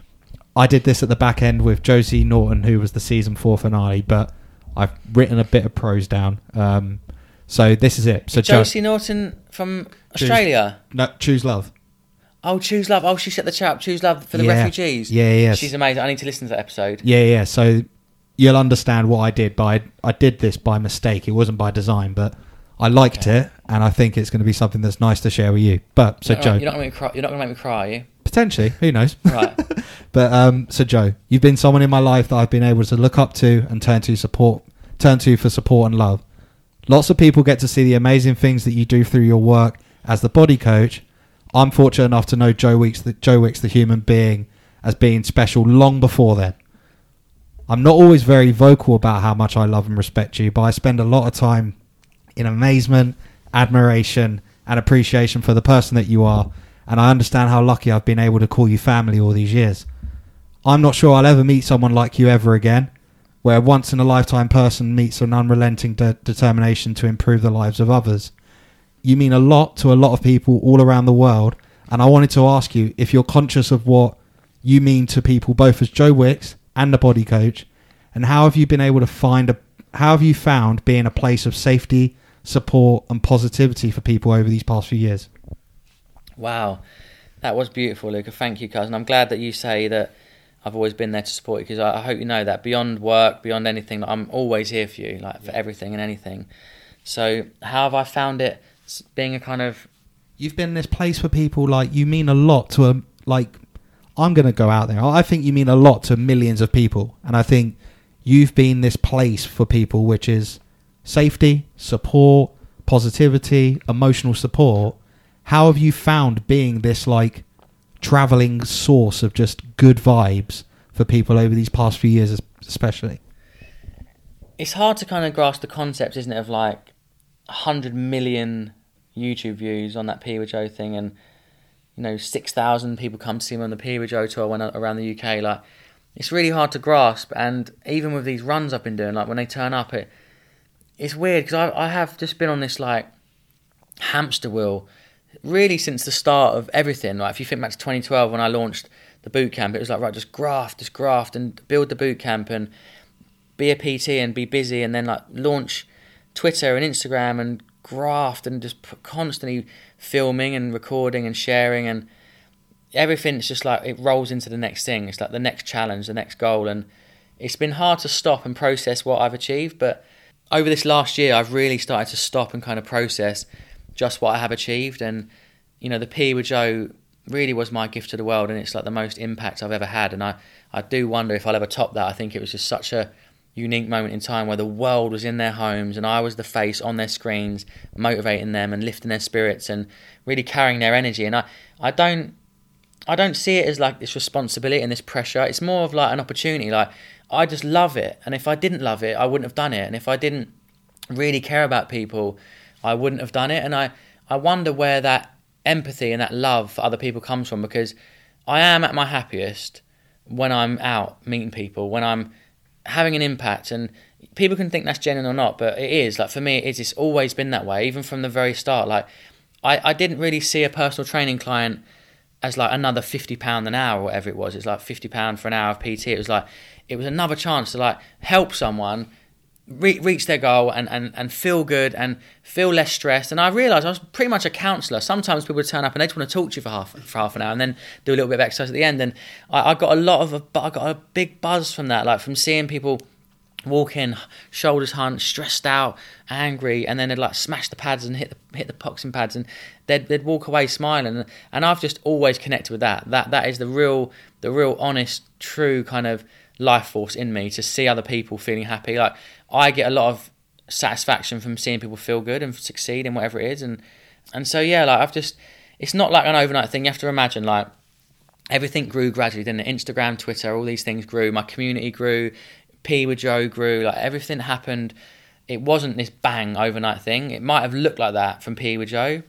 I did this at the back end with Josie Norton, who was the season four finale, but I've written a bit of prose down. Um, so this is it. So Josie jo- Norton from Australia? Choose, no, Choose Love. Oh, Choose Love. Oh, she set the chat up. Choose Love for the yeah. refugees. Yeah, yeah. She's amazing. I need to listen to that episode. Yeah, yeah. So you'll understand what I did. But I, I did this by mistake. It wasn't by design, but I liked okay. it, and I think it's going to be something that's nice to share with you. But so you're Joe, not, you're not going to cry. You're not going to make me cry, are you? Potentially, who knows? Right. But um, so Joe, you've been someone in my life that I've been able to look up to and turn to support, turn to for support and love. Lots of people get to see the amazing things that you do through your work as the body coach. I'm fortunate enough to know Joe Wicks, the, Joe Wicks, the human being, as being special long before then. I'm not always very vocal about how much I love and respect you, but I spend a lot of time in amazement, admiration, and appreciation for the person that you are, and I understand how lucky I've been able to call you family all these years. I'm not sure I'll ever meet someone like you ever again, where a once-in-a-lifetime person meets an unrelenting de- determination to improve the lives of others. You mean a lot to a lot of people all around the world, and I wanted to ask you if you're conscious of what you mean to people both as Joe Wicks and the body coach, and how have you been able to find a how have you found being a place of safety, support and positivity for people over these past few years? Wow, that was beautiful, Luca. Thank you, cousin. I'm glad that you say that I've always been there to support you, because I, I hope you know that beyond work, beyond anything, like, I'm always here for you, like for everything and anything. So how have I found it? Being a kind of, you've been this place for people, like you mean a lot to a, like I'm going to go out there, I think you mean a lot to millions of people, and I think you've been this place for people which is safety, support, positivity, emotional support. How have you found being this like travelling source of just good vibes for people over these past few years especially? It's hard to kind of grasp the concept, isn't it, of like one hundred million YouTube views on that P with Joe thing, and you know six thousand people come to see me on the P with Joe tour when around the U K. Like, it's really hard to grasp, and even with these runs I've been doing, like when they turn up, it it's weird because I I have just been on this like hamster wheel really since the start of everything. Like if you think back to twenty twelve when I launched the boot camp, it was like, right, just graft, just graft, and build the boot camp and be a P T and be busy, and then like launch Twitter and Instagram and graft and just constantly filming and recording and sharing, and everything's just like it rolls into the next thing. It's like the next challenge, the next goal, and it's been hard to stop and process what I've achieved. But over this last year, I've really started to stop and kind of process just what I have achieved. And you know, the P with Joe really was my gift to the world, and it's like the most impact I've ever had. And I, I do wonder if I'll ever top that. I think it was just such a unique moment in time where the world was in their homes and I was the face on their screens, motivating them and lifting their spirits and really carrying their energy. And I, I don't I don't see it as like this responsibility and this pressure. It's more of like an opportunity. Like, I just love it, and if I didn't love it, I wouldn't have done it. And if I didn't really care about people, I wouldn't have done it. And I, I wonder where that empathy and that love for other people comes from, because I am at my happiest when I'm out meeting people, when I'm having an impact. And people can think that's genuine or not, but it is. Like, for me, it is. It's always been that way, even from the very start. Like, I, I didn't really see a personal training client as like another fifty pounds an hour or whatever it was. It's like fifty pounds for an hour of P T. It was like, it was another chance to like help someone re- reach their goal and, and, and feel good and feel less stressed. And I realised I was pretty much a counsellor. Sometimes people would turn up and they just want to talk to you for half for half an hour and then do a little bit of exercise at the end. And I, I got a lot of a, I got a big buzz from that, like from seeing people walk in, shoulders hunched, stressed out, angry, and then they'd like smash the pads and hit the hit the boxing pads, and they'd they'd walk away smiling. And I've just always connected with that. That that is the real the real honest, true kind of life force in me, to see other people feeling happy. Like I get a lot of satisfaction from seeing people feel good and succeed in whatever it is. And and so yeah, like I've just, it's not like an overnight thing. You have to imagine, like, everything grew gradually, didn't it? Instagram, Twitter, all these things grew. My community grew. P with Joe grew. Like everything happened. It wasn't this bang overnight thing. It might have looked like that from P with Joe,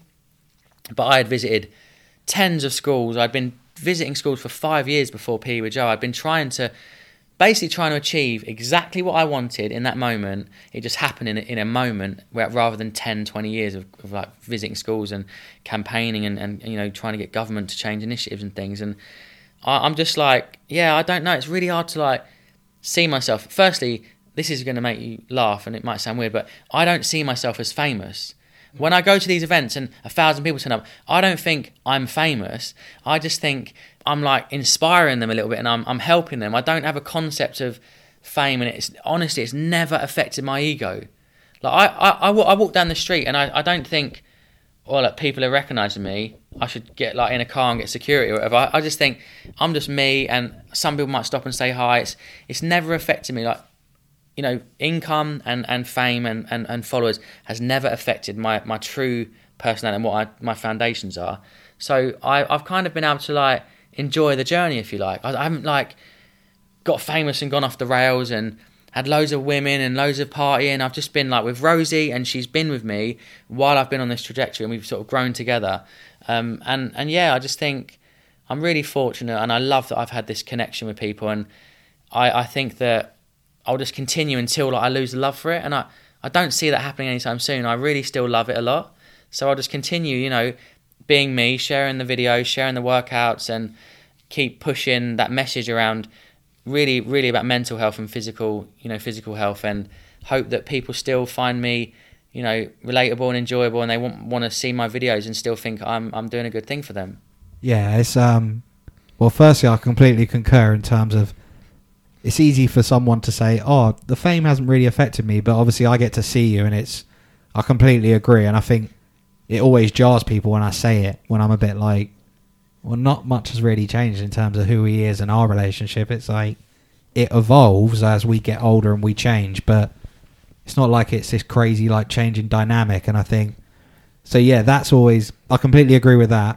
but I had visited tens of schools. I'd been visiting schools for five years before P with Joe. I'd been trying to, basically trying to achieve exactly what I wanted in that moment. It just happened in a, in a moment, where, rather than ten, twenty years of, of like visiting schools and campaigning and, and you know trying to get government to change initiatives and things. And I, I'm just like, yeah, I don't know. It's really hard to like see myself. Firstly, this is going to make you laugh and it might sound weird, but I don't see myself as famous. When I go to these events and a thousand people turn up, I don't think I'm famous. I just think I'm like inspiring them a little bit, and I'm I'm helping them. I don't have a concept of fame, and it's honestly, it's never affected my ego. Like I, I, I, walk, I walk down the street and I, I don't think, well, like, people are recognising me, I should get like in a car and get security or whatever. I, I just think I'm just me, and some people might stop and say hi. It's it's never affected me. Like, you know, income and, and fame and, and, and followers has never affected my, my true personality and what I, my foundations are. So I, I've kind of been able to like enjoy the journey, if you like. I, I haven't like got famous and gone off the rails and had loads of women and loads of partying. I've just been like with Rosie, and she's been with me while I've been on this trajectory, and we've sort of grown together. Um, and, and yeah, I just think I'm really fortunate, and I love that I've had this connection with people. And I, I think that I'll just continue until like I lose the love for it. And I, I don't see that happening anytime soon. I really still love it a lot. So I'll just continue, you know, being me, sharing the videos, sharing the workouts, and keep pushing that message around really, really about mental health and physical, you know, physical health, and hope that people still find me, you know, relatable and enjoyable, and they want want to see my videos and still think I'm I'm doing a good thing for them. Yeah, it's um well, firstly, I completely concur in terms of it's easy for someone to say, oh, the fame hasn't really affected me, but obviously I get to see you, and it's, I completely agree. And I think it always jars people when I say it, when I'm a bit like, well, not much has really changed in terms of who he is and our relationship. It's like it evolves as we get older and we change, but it's not like it's this crazy like changing dynamic. And I think so, yeah, that's always, I completely agree with that.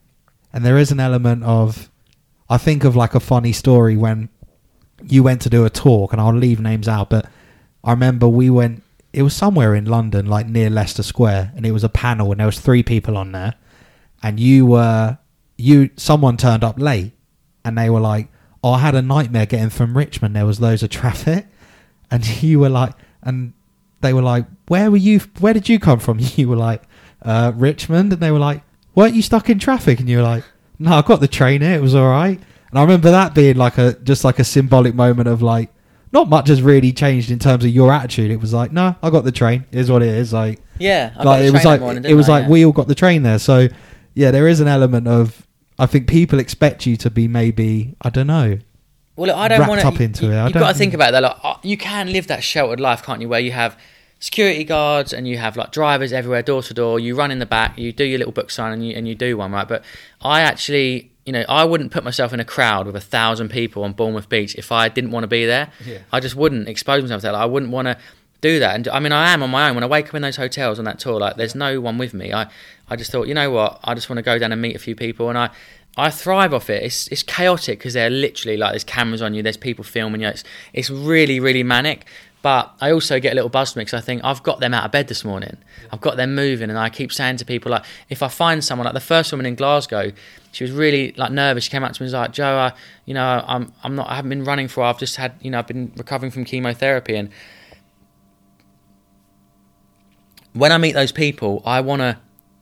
And there is an element of, I think of like a funny story when you went to do a talk, and I'll leave names out, but I remember we went, it was somewhere in London, like near Leicester Square, and it was a panel, and there was three people on there, and you were you someone turned up late, and they were like, oh, I had a nightmare getting from Richmond, there was loads of traffic. And you were like, and they were like, where were you where did you come from? You were like, uh Richmond. And they were like, weren't you stuck in traffic? And you were like, no, I got the train here, it was all right. And I remember that being like a just like a symbolic moment of like, not much has really changed in terms of your attitude. It was like, no, I got the train, it is what it is. Like, yeah, I like it was like morning, it was I? like yeah. we all got the train there. So yeah, there is an element of, I think people expect you to be maybe, I don't know, well, look, I don't wrapped want up into you, it. I You've don't got to think about that. Like, uh, you can live that sheltered life, can't you? Where you have security guards and you have like drivers everywhere, door to door. You run in the back, you do your little book sign, and you and you do one, right? But I actually, you know, I wouldn't put myself in a crowd with a thousand people on Bournemouth Beach if I didn't want to be there. Yeah. I just wouldn't expose myself to that. Like, I wouldn't want to do that. And I mean, I am on my own. When I wake up in those hotels on that tour, like, there's no one with me. I, I just thought, you know what? I just want to go down and meet a few people, and I, I thrive off it. It's it's chaotic because they're literally like, there's cameras on you, there's people filming you. It's it's really really manic. But I also get a little buzz from it because I think I've got them out of bed this morning. I've got them moving, and I keep saying to people, like, if I find someone, like the first woman in Glasgow, she was really like nervous. She came up to me and was like, Joe, I, you know, I'm I'm not, I haven't been running for a while. I've just had, you know, I've been recovering from chemotherapy, and when I meet those people, I want to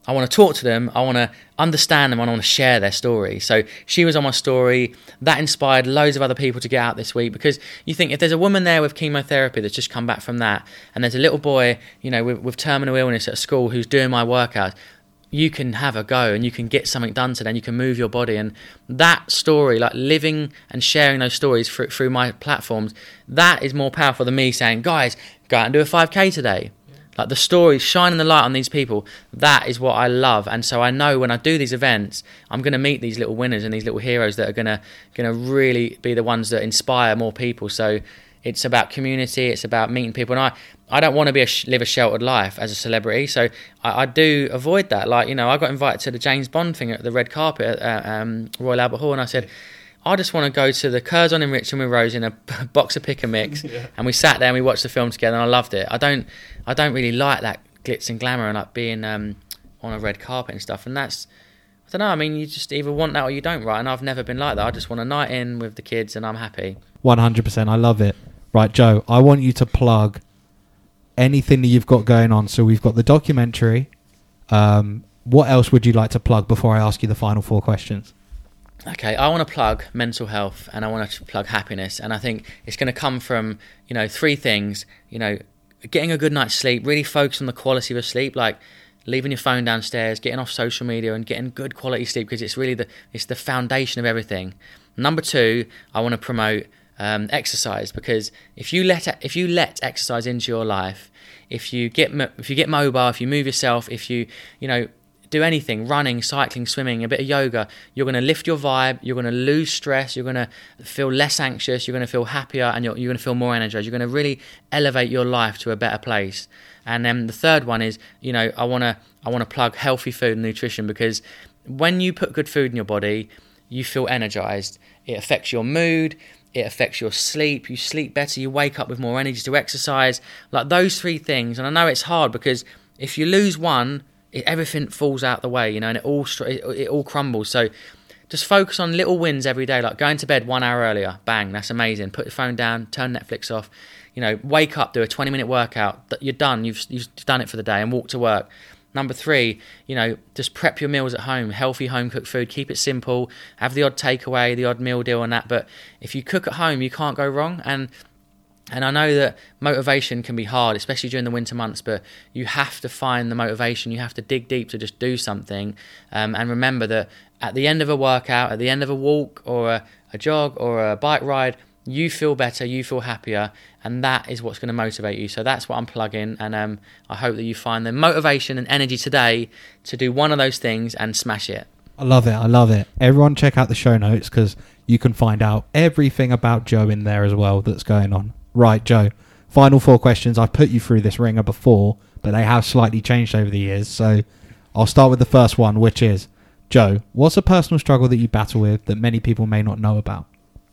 I want to talk to them, I want to understand them, and I want to share their story. So she was on my story. That inspired loads of other people to get out this week, because you think if there's a woman there with chemotherapy that's just come back from that, and there's a little boy, you know, with, with terminal illness at school who's doing my workouts, you can have a go and you can get something done today and you can move your body. And that story, like living and sharing those stories through, through my platforms, that is more powerful than me saying, guys, go out and do a five K today. Like the stories, shining the light on these people, that is what I love. And so I know when I do these events, I'm going to meet these little winners and these little heroes that are going to going to really be the ones that inspire more people. So it's about community, it's about meeting people. And I, I don't want to be a, live a sheltered life as a celebrity, so I, I do avoid that. Like, you know, I got invited to the James Bond thing at the red carpet at um, Royal Albert Hall, and I said, I just want to go to the Curzon in Richmond with Rose in a box of pick and mix, yeah. And we sat there and we watched the film together, and I loved it. I don't, I don't really like that glitz and glamour and like being um, on a red carpet and stuff. And that's, I don't know. I mean, you just either want that or you don't, right? And I've never been like that. I just want a night in with the kids, and I'm happy. one hundred percent. I love it. Right, Joe. I want you to plug anything that you've got going on. So we've got the documentary. Um, what else would you like to plug before I ask you the final four questions? Okay, I want to plug mental health, and I want to plug happiness, and I think it's going to come from, you know, three things. You know, getting a good night's sleep, really focus on the quality of sleep, like leaving your phone downstairs, getting off social media, and getting good quality sleep, because it's really the it's the foundation of everything. Number two, I want to promote um, exercise, because if you let if you let exercise into your life, if you get if you get mobile, if you move yourself, if you you know. do anything, running, cycling, swimming, a bit of yoga, you're going to lift your vibe, you're going to lose stress, you're going to feel less anxious, you're going to feel happier, and you're, you're going to feel more energized. You're going to really elevate your life to a better place. And then the third one is, you know, I want to I want to plug healthy food and nutrition, because when you put good food in your body, you feel energized. It affects your mood, it affects your sleep, you sleep better, you wake up with more energy to exercise. Like those three things. And I know it's hard, because if you lose one, It, everything falls out the way, you know, and it all it, it all crumbles. So just focus on little wins every day, like going to bed one hour earlier. Bang, that's amazing. Put your phone down, turn Netflix off. You know, wake up, do a twenty minute workout. You're done. You've you've done it for the day, and walk to work. Number three, you know, just prep your meals at home. Healthy home cooked food. Keep it simple. Have the odd takeaway, the odd meal deal, and that. But if you cook at home, you can't go wrong. And And I know that motivation can be hard, especially during the winter months, but you have to find the motivation. You have to dig deep to just do something. Um, and remember that at the end of a workout, at the end of a walk or a, a jog or a bike ride, you feel better, you feel happier, and that is what's going to motivate you. So that's what I'm plugging, and um, I hope that you find the motivation and energy today to do one of those things and smash it. I love it. I love it. Everyone check out the show notes, because you can find out everything about Joe in there as well that's going on. Right, Joe. Final four questions. I've put you through this ringer before, but they have slightly changed over the years. So I'll start with the first one, which is, Joe, what's a personal struggle that you battle with that many people may not know about?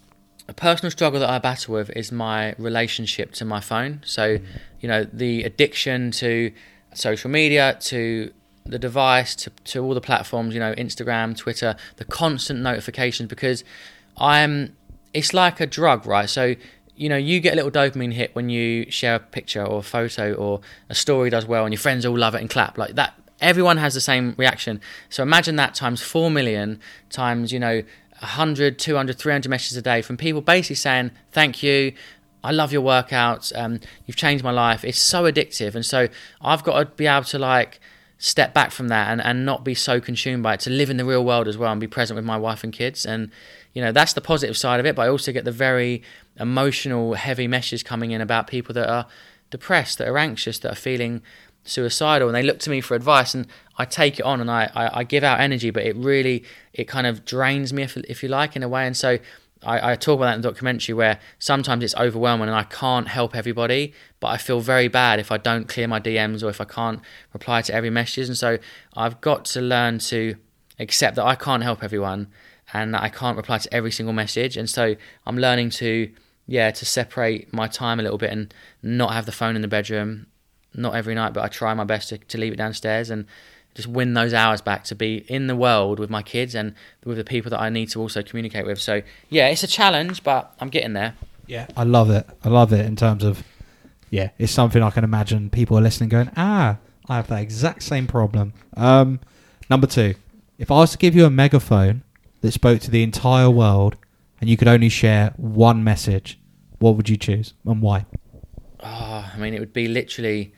A personal struggle that I battle with is my relationship to my phone. So, you know, the addiction to social media, to the device, to, to all the platforms, you know, Instagram, Twitter, the constant notifications, because I'm, it's like a drug, right? So, you know, you get a little dopamine hit when you share a picture or a photo, or a story does well and your friends all love it and clap. Like that, everyone has the same reaction. So imagine that times four million, times, you know, one hundred, two hundred, three hundred messages a day from people basically saying, thank you, I love your workouts, um, you've changed my life. It's so addictive. And so I've got to be able to like step back from that and, and not be so consumed by it, to live in the real world as well and be present with my wife and kids. And, you know, that's the positive side of it. But I also get the very emotional, heavy messages coming in about people that are depressed, that are anxious, that are feeling suicidal, and they look to me for advice, and I take it on, and I, I, I give out energy, but it really, it kind of drains me, if, if you like, in a way. And so I, I talk about that in the documentary, where sometimes it's overwhelming and I can't help everybody, but I feel very bad if I don't clear my D Ms or if I can't reply to every message. And so I've got to learn to accept that I can't help everyone and that I can't reply to every single message. And so I'm learning to, yeah, to separate my time a little bit and not have the phone in the bedroom, not every night, but I try my best to, to leave it downstairs and just win those hours back to be in the world with my kids and with the people that I need to also communicate with. So, yeah, it's a challenge, but I'm getting there. Yeah, I love it. I love it in terms of, yeah, it's something I can imagine people are listening going, ah, I have that exact same problem. Um, number two, if I was to give you a megaphone that spoke to the entire world and you could only share one message, what would you choose and why? Oh, I mean, it would be literally...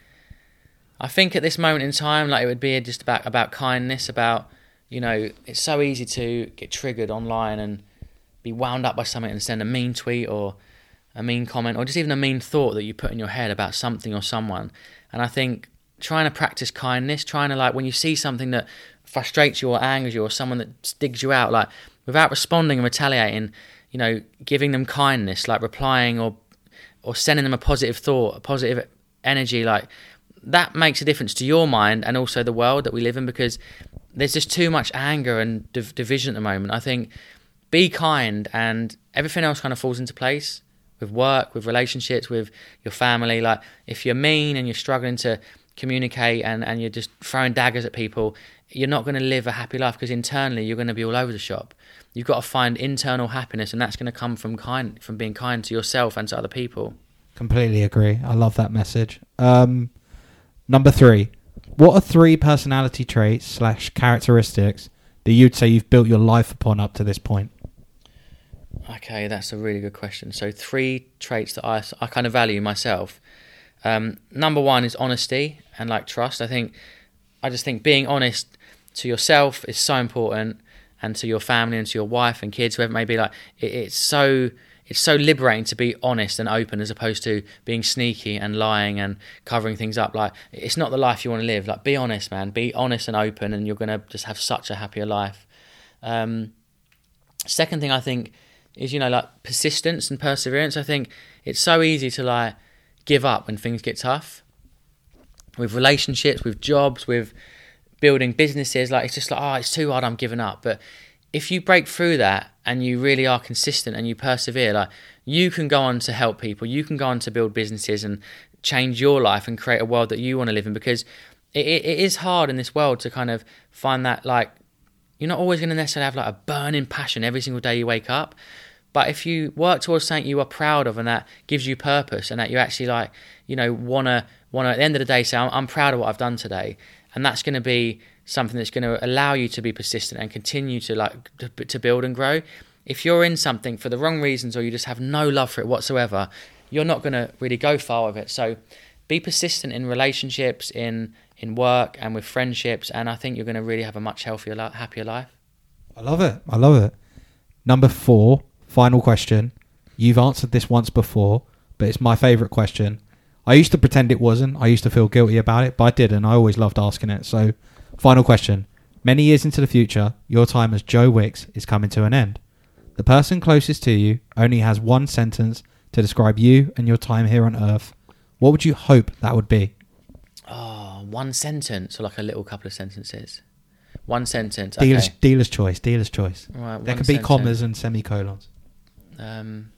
I think at this moment in time, like it would be just about, about kindness, about, you know, it's so easy to get triggered online and be wound up by something and send a mean tweet or a mean comment or just even a mean thought that you put in your head about something or someone. And I think trying to practice kindness, trying to like when you see something that frustrates you or angers you or someone that digs you out, like without responding and retaliating, you know, giving them kindness, like replying or or sending them a positive thought, a positive energy, like that makes a difference to your mind and also the world that we live in, because there's just too much anger and div- division at the moment. I think be kind and everything else kind of falls into place with work, with relationships, with your family. Like if you're mean and you're struggling to communicate and, and you're just throwing daggers at people, you're not going to live a happy life, because internally you're going to be all over the shop. You've got to find internal happiness, and that's going to come from kind, from being kind to yourself and to other people. Completely agree. I love that message. Um, number three, what are three personality traits slash characteristics that you'd say you've built your life upon up to this point? Okay, that's a really good question. So three traits that I, I kind of value myself. Um, number one is honesty and like trust. I think, I just think being honest to yourself is so important, and to your family and to your wife and kids, whoever it may be. Like it, it's so it's so liberating to be honest and open, as opposed to being sneaky and lying and covering things up. Like it's not the life you want to live. Like be honest, man. Be honest and open, and you're gonna just have such a happier life. Um, second thing I think is, you know, like persistence and perseverance. I think it's so easy to like give up when things get tough, with relationships, with jobs, with building businesses. Like it's just like, oh, it's too hard, I'm giving up. But if you break through that and you really are consistent and you persevere, like you can go on to help people, you can go on to build businesses and change your life and create a world that you want to live in. Because it, it, it is hard in this world to kind of find that, like, you're not always going to necessarily have like a burning passion every single day you wake up. But if you work towards something you are proud of and that gives you purpose, and that you actually like, you know, want to, want to at the end of the day say, I'm, I'm proud of what I've done today. And that's going to be something that's going to allow you to be persistent and continue to like to, to build and grow. If you're in something for the wrong reasons, or you just have no love for it whatsoever, you're not going to really go far with it. So be persistent in relationships, in in work and with friendships, and I think you're going to really have a much healthier, happier life. I love it. I love it. Number four, final question. You've answered this once before, but it's my favourite question. I used to pretend it wasn't. I used to feel guilty about it, but I didn't. I always loved asking it. So, final question. Many years into the future, your time as Joe Wicks is coming to an end. The person closest to you only has one sentence to describe you and your time here on Earth. What would you hope that would be? Oh, one sentence, or like a little couple of sentences? One sentence. Dealer's, okay. dealer's choice. Dealer's choice. Right, there one could be sentence. commas and semicolons. Um,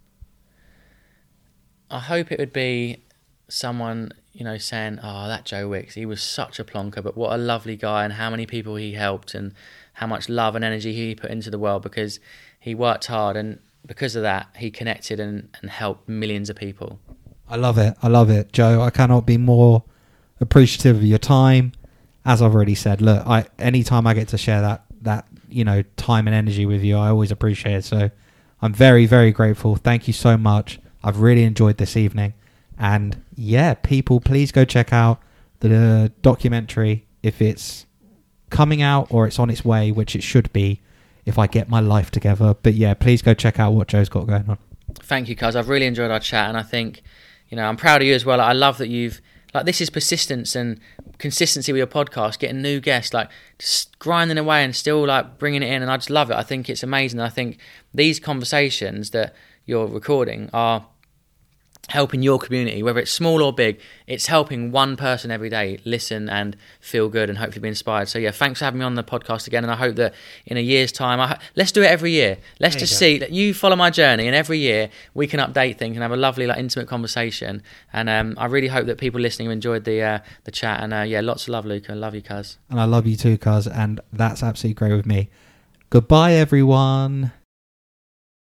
I hope it would be someone, you know, saying, oh, that Joe Wicks, he was such a plonker, but what a lovely guy, and how many people he helped, and how much love and energy he put into the world, because he worked hard, and because of that, he connected and, and helped millions of people. I love it. I love it, Joe. I cannot be more appreciative of your time. As I've already said, look, I anytime I get to share that that you know time and energy with you, I always appreciate it. So I'm very, very grateful. Thank you so much. I've really enjoyed this evening. And yeah, people, please go check out the documentary if it's coming out or it's on its way, which it should be if I get my life together. But yeah, please go check out what Joe's got going on. Thank you, cuz. I've really enjoyed our chat, and I think, you know, I'm proud of you as well. I love that you've, like, this is persistence and consistency with your podcast, getting new guests, like, just grinding away and still, like, bringing it in, and I just love it. I think it's amazing. I think these conversations that you're recording are helping your community, whether it's small or big. It's helping one person every day listen and feel good and hopefully be inspired. So yeah, thanks for having me on the podcast again, and I hope that in a year's time, I ho- let's do it every year. Let's just see that you follow my journey, and every year we can update things and have a lovely, like, intimate conversation. And um, I really hope that people listening have enjoyed the uh, the chat. And uh, yeah, lots of love, Luca. Love you, cuz. And I love you too, cuz. And that's absolutely great with me. Goodbye, everyone.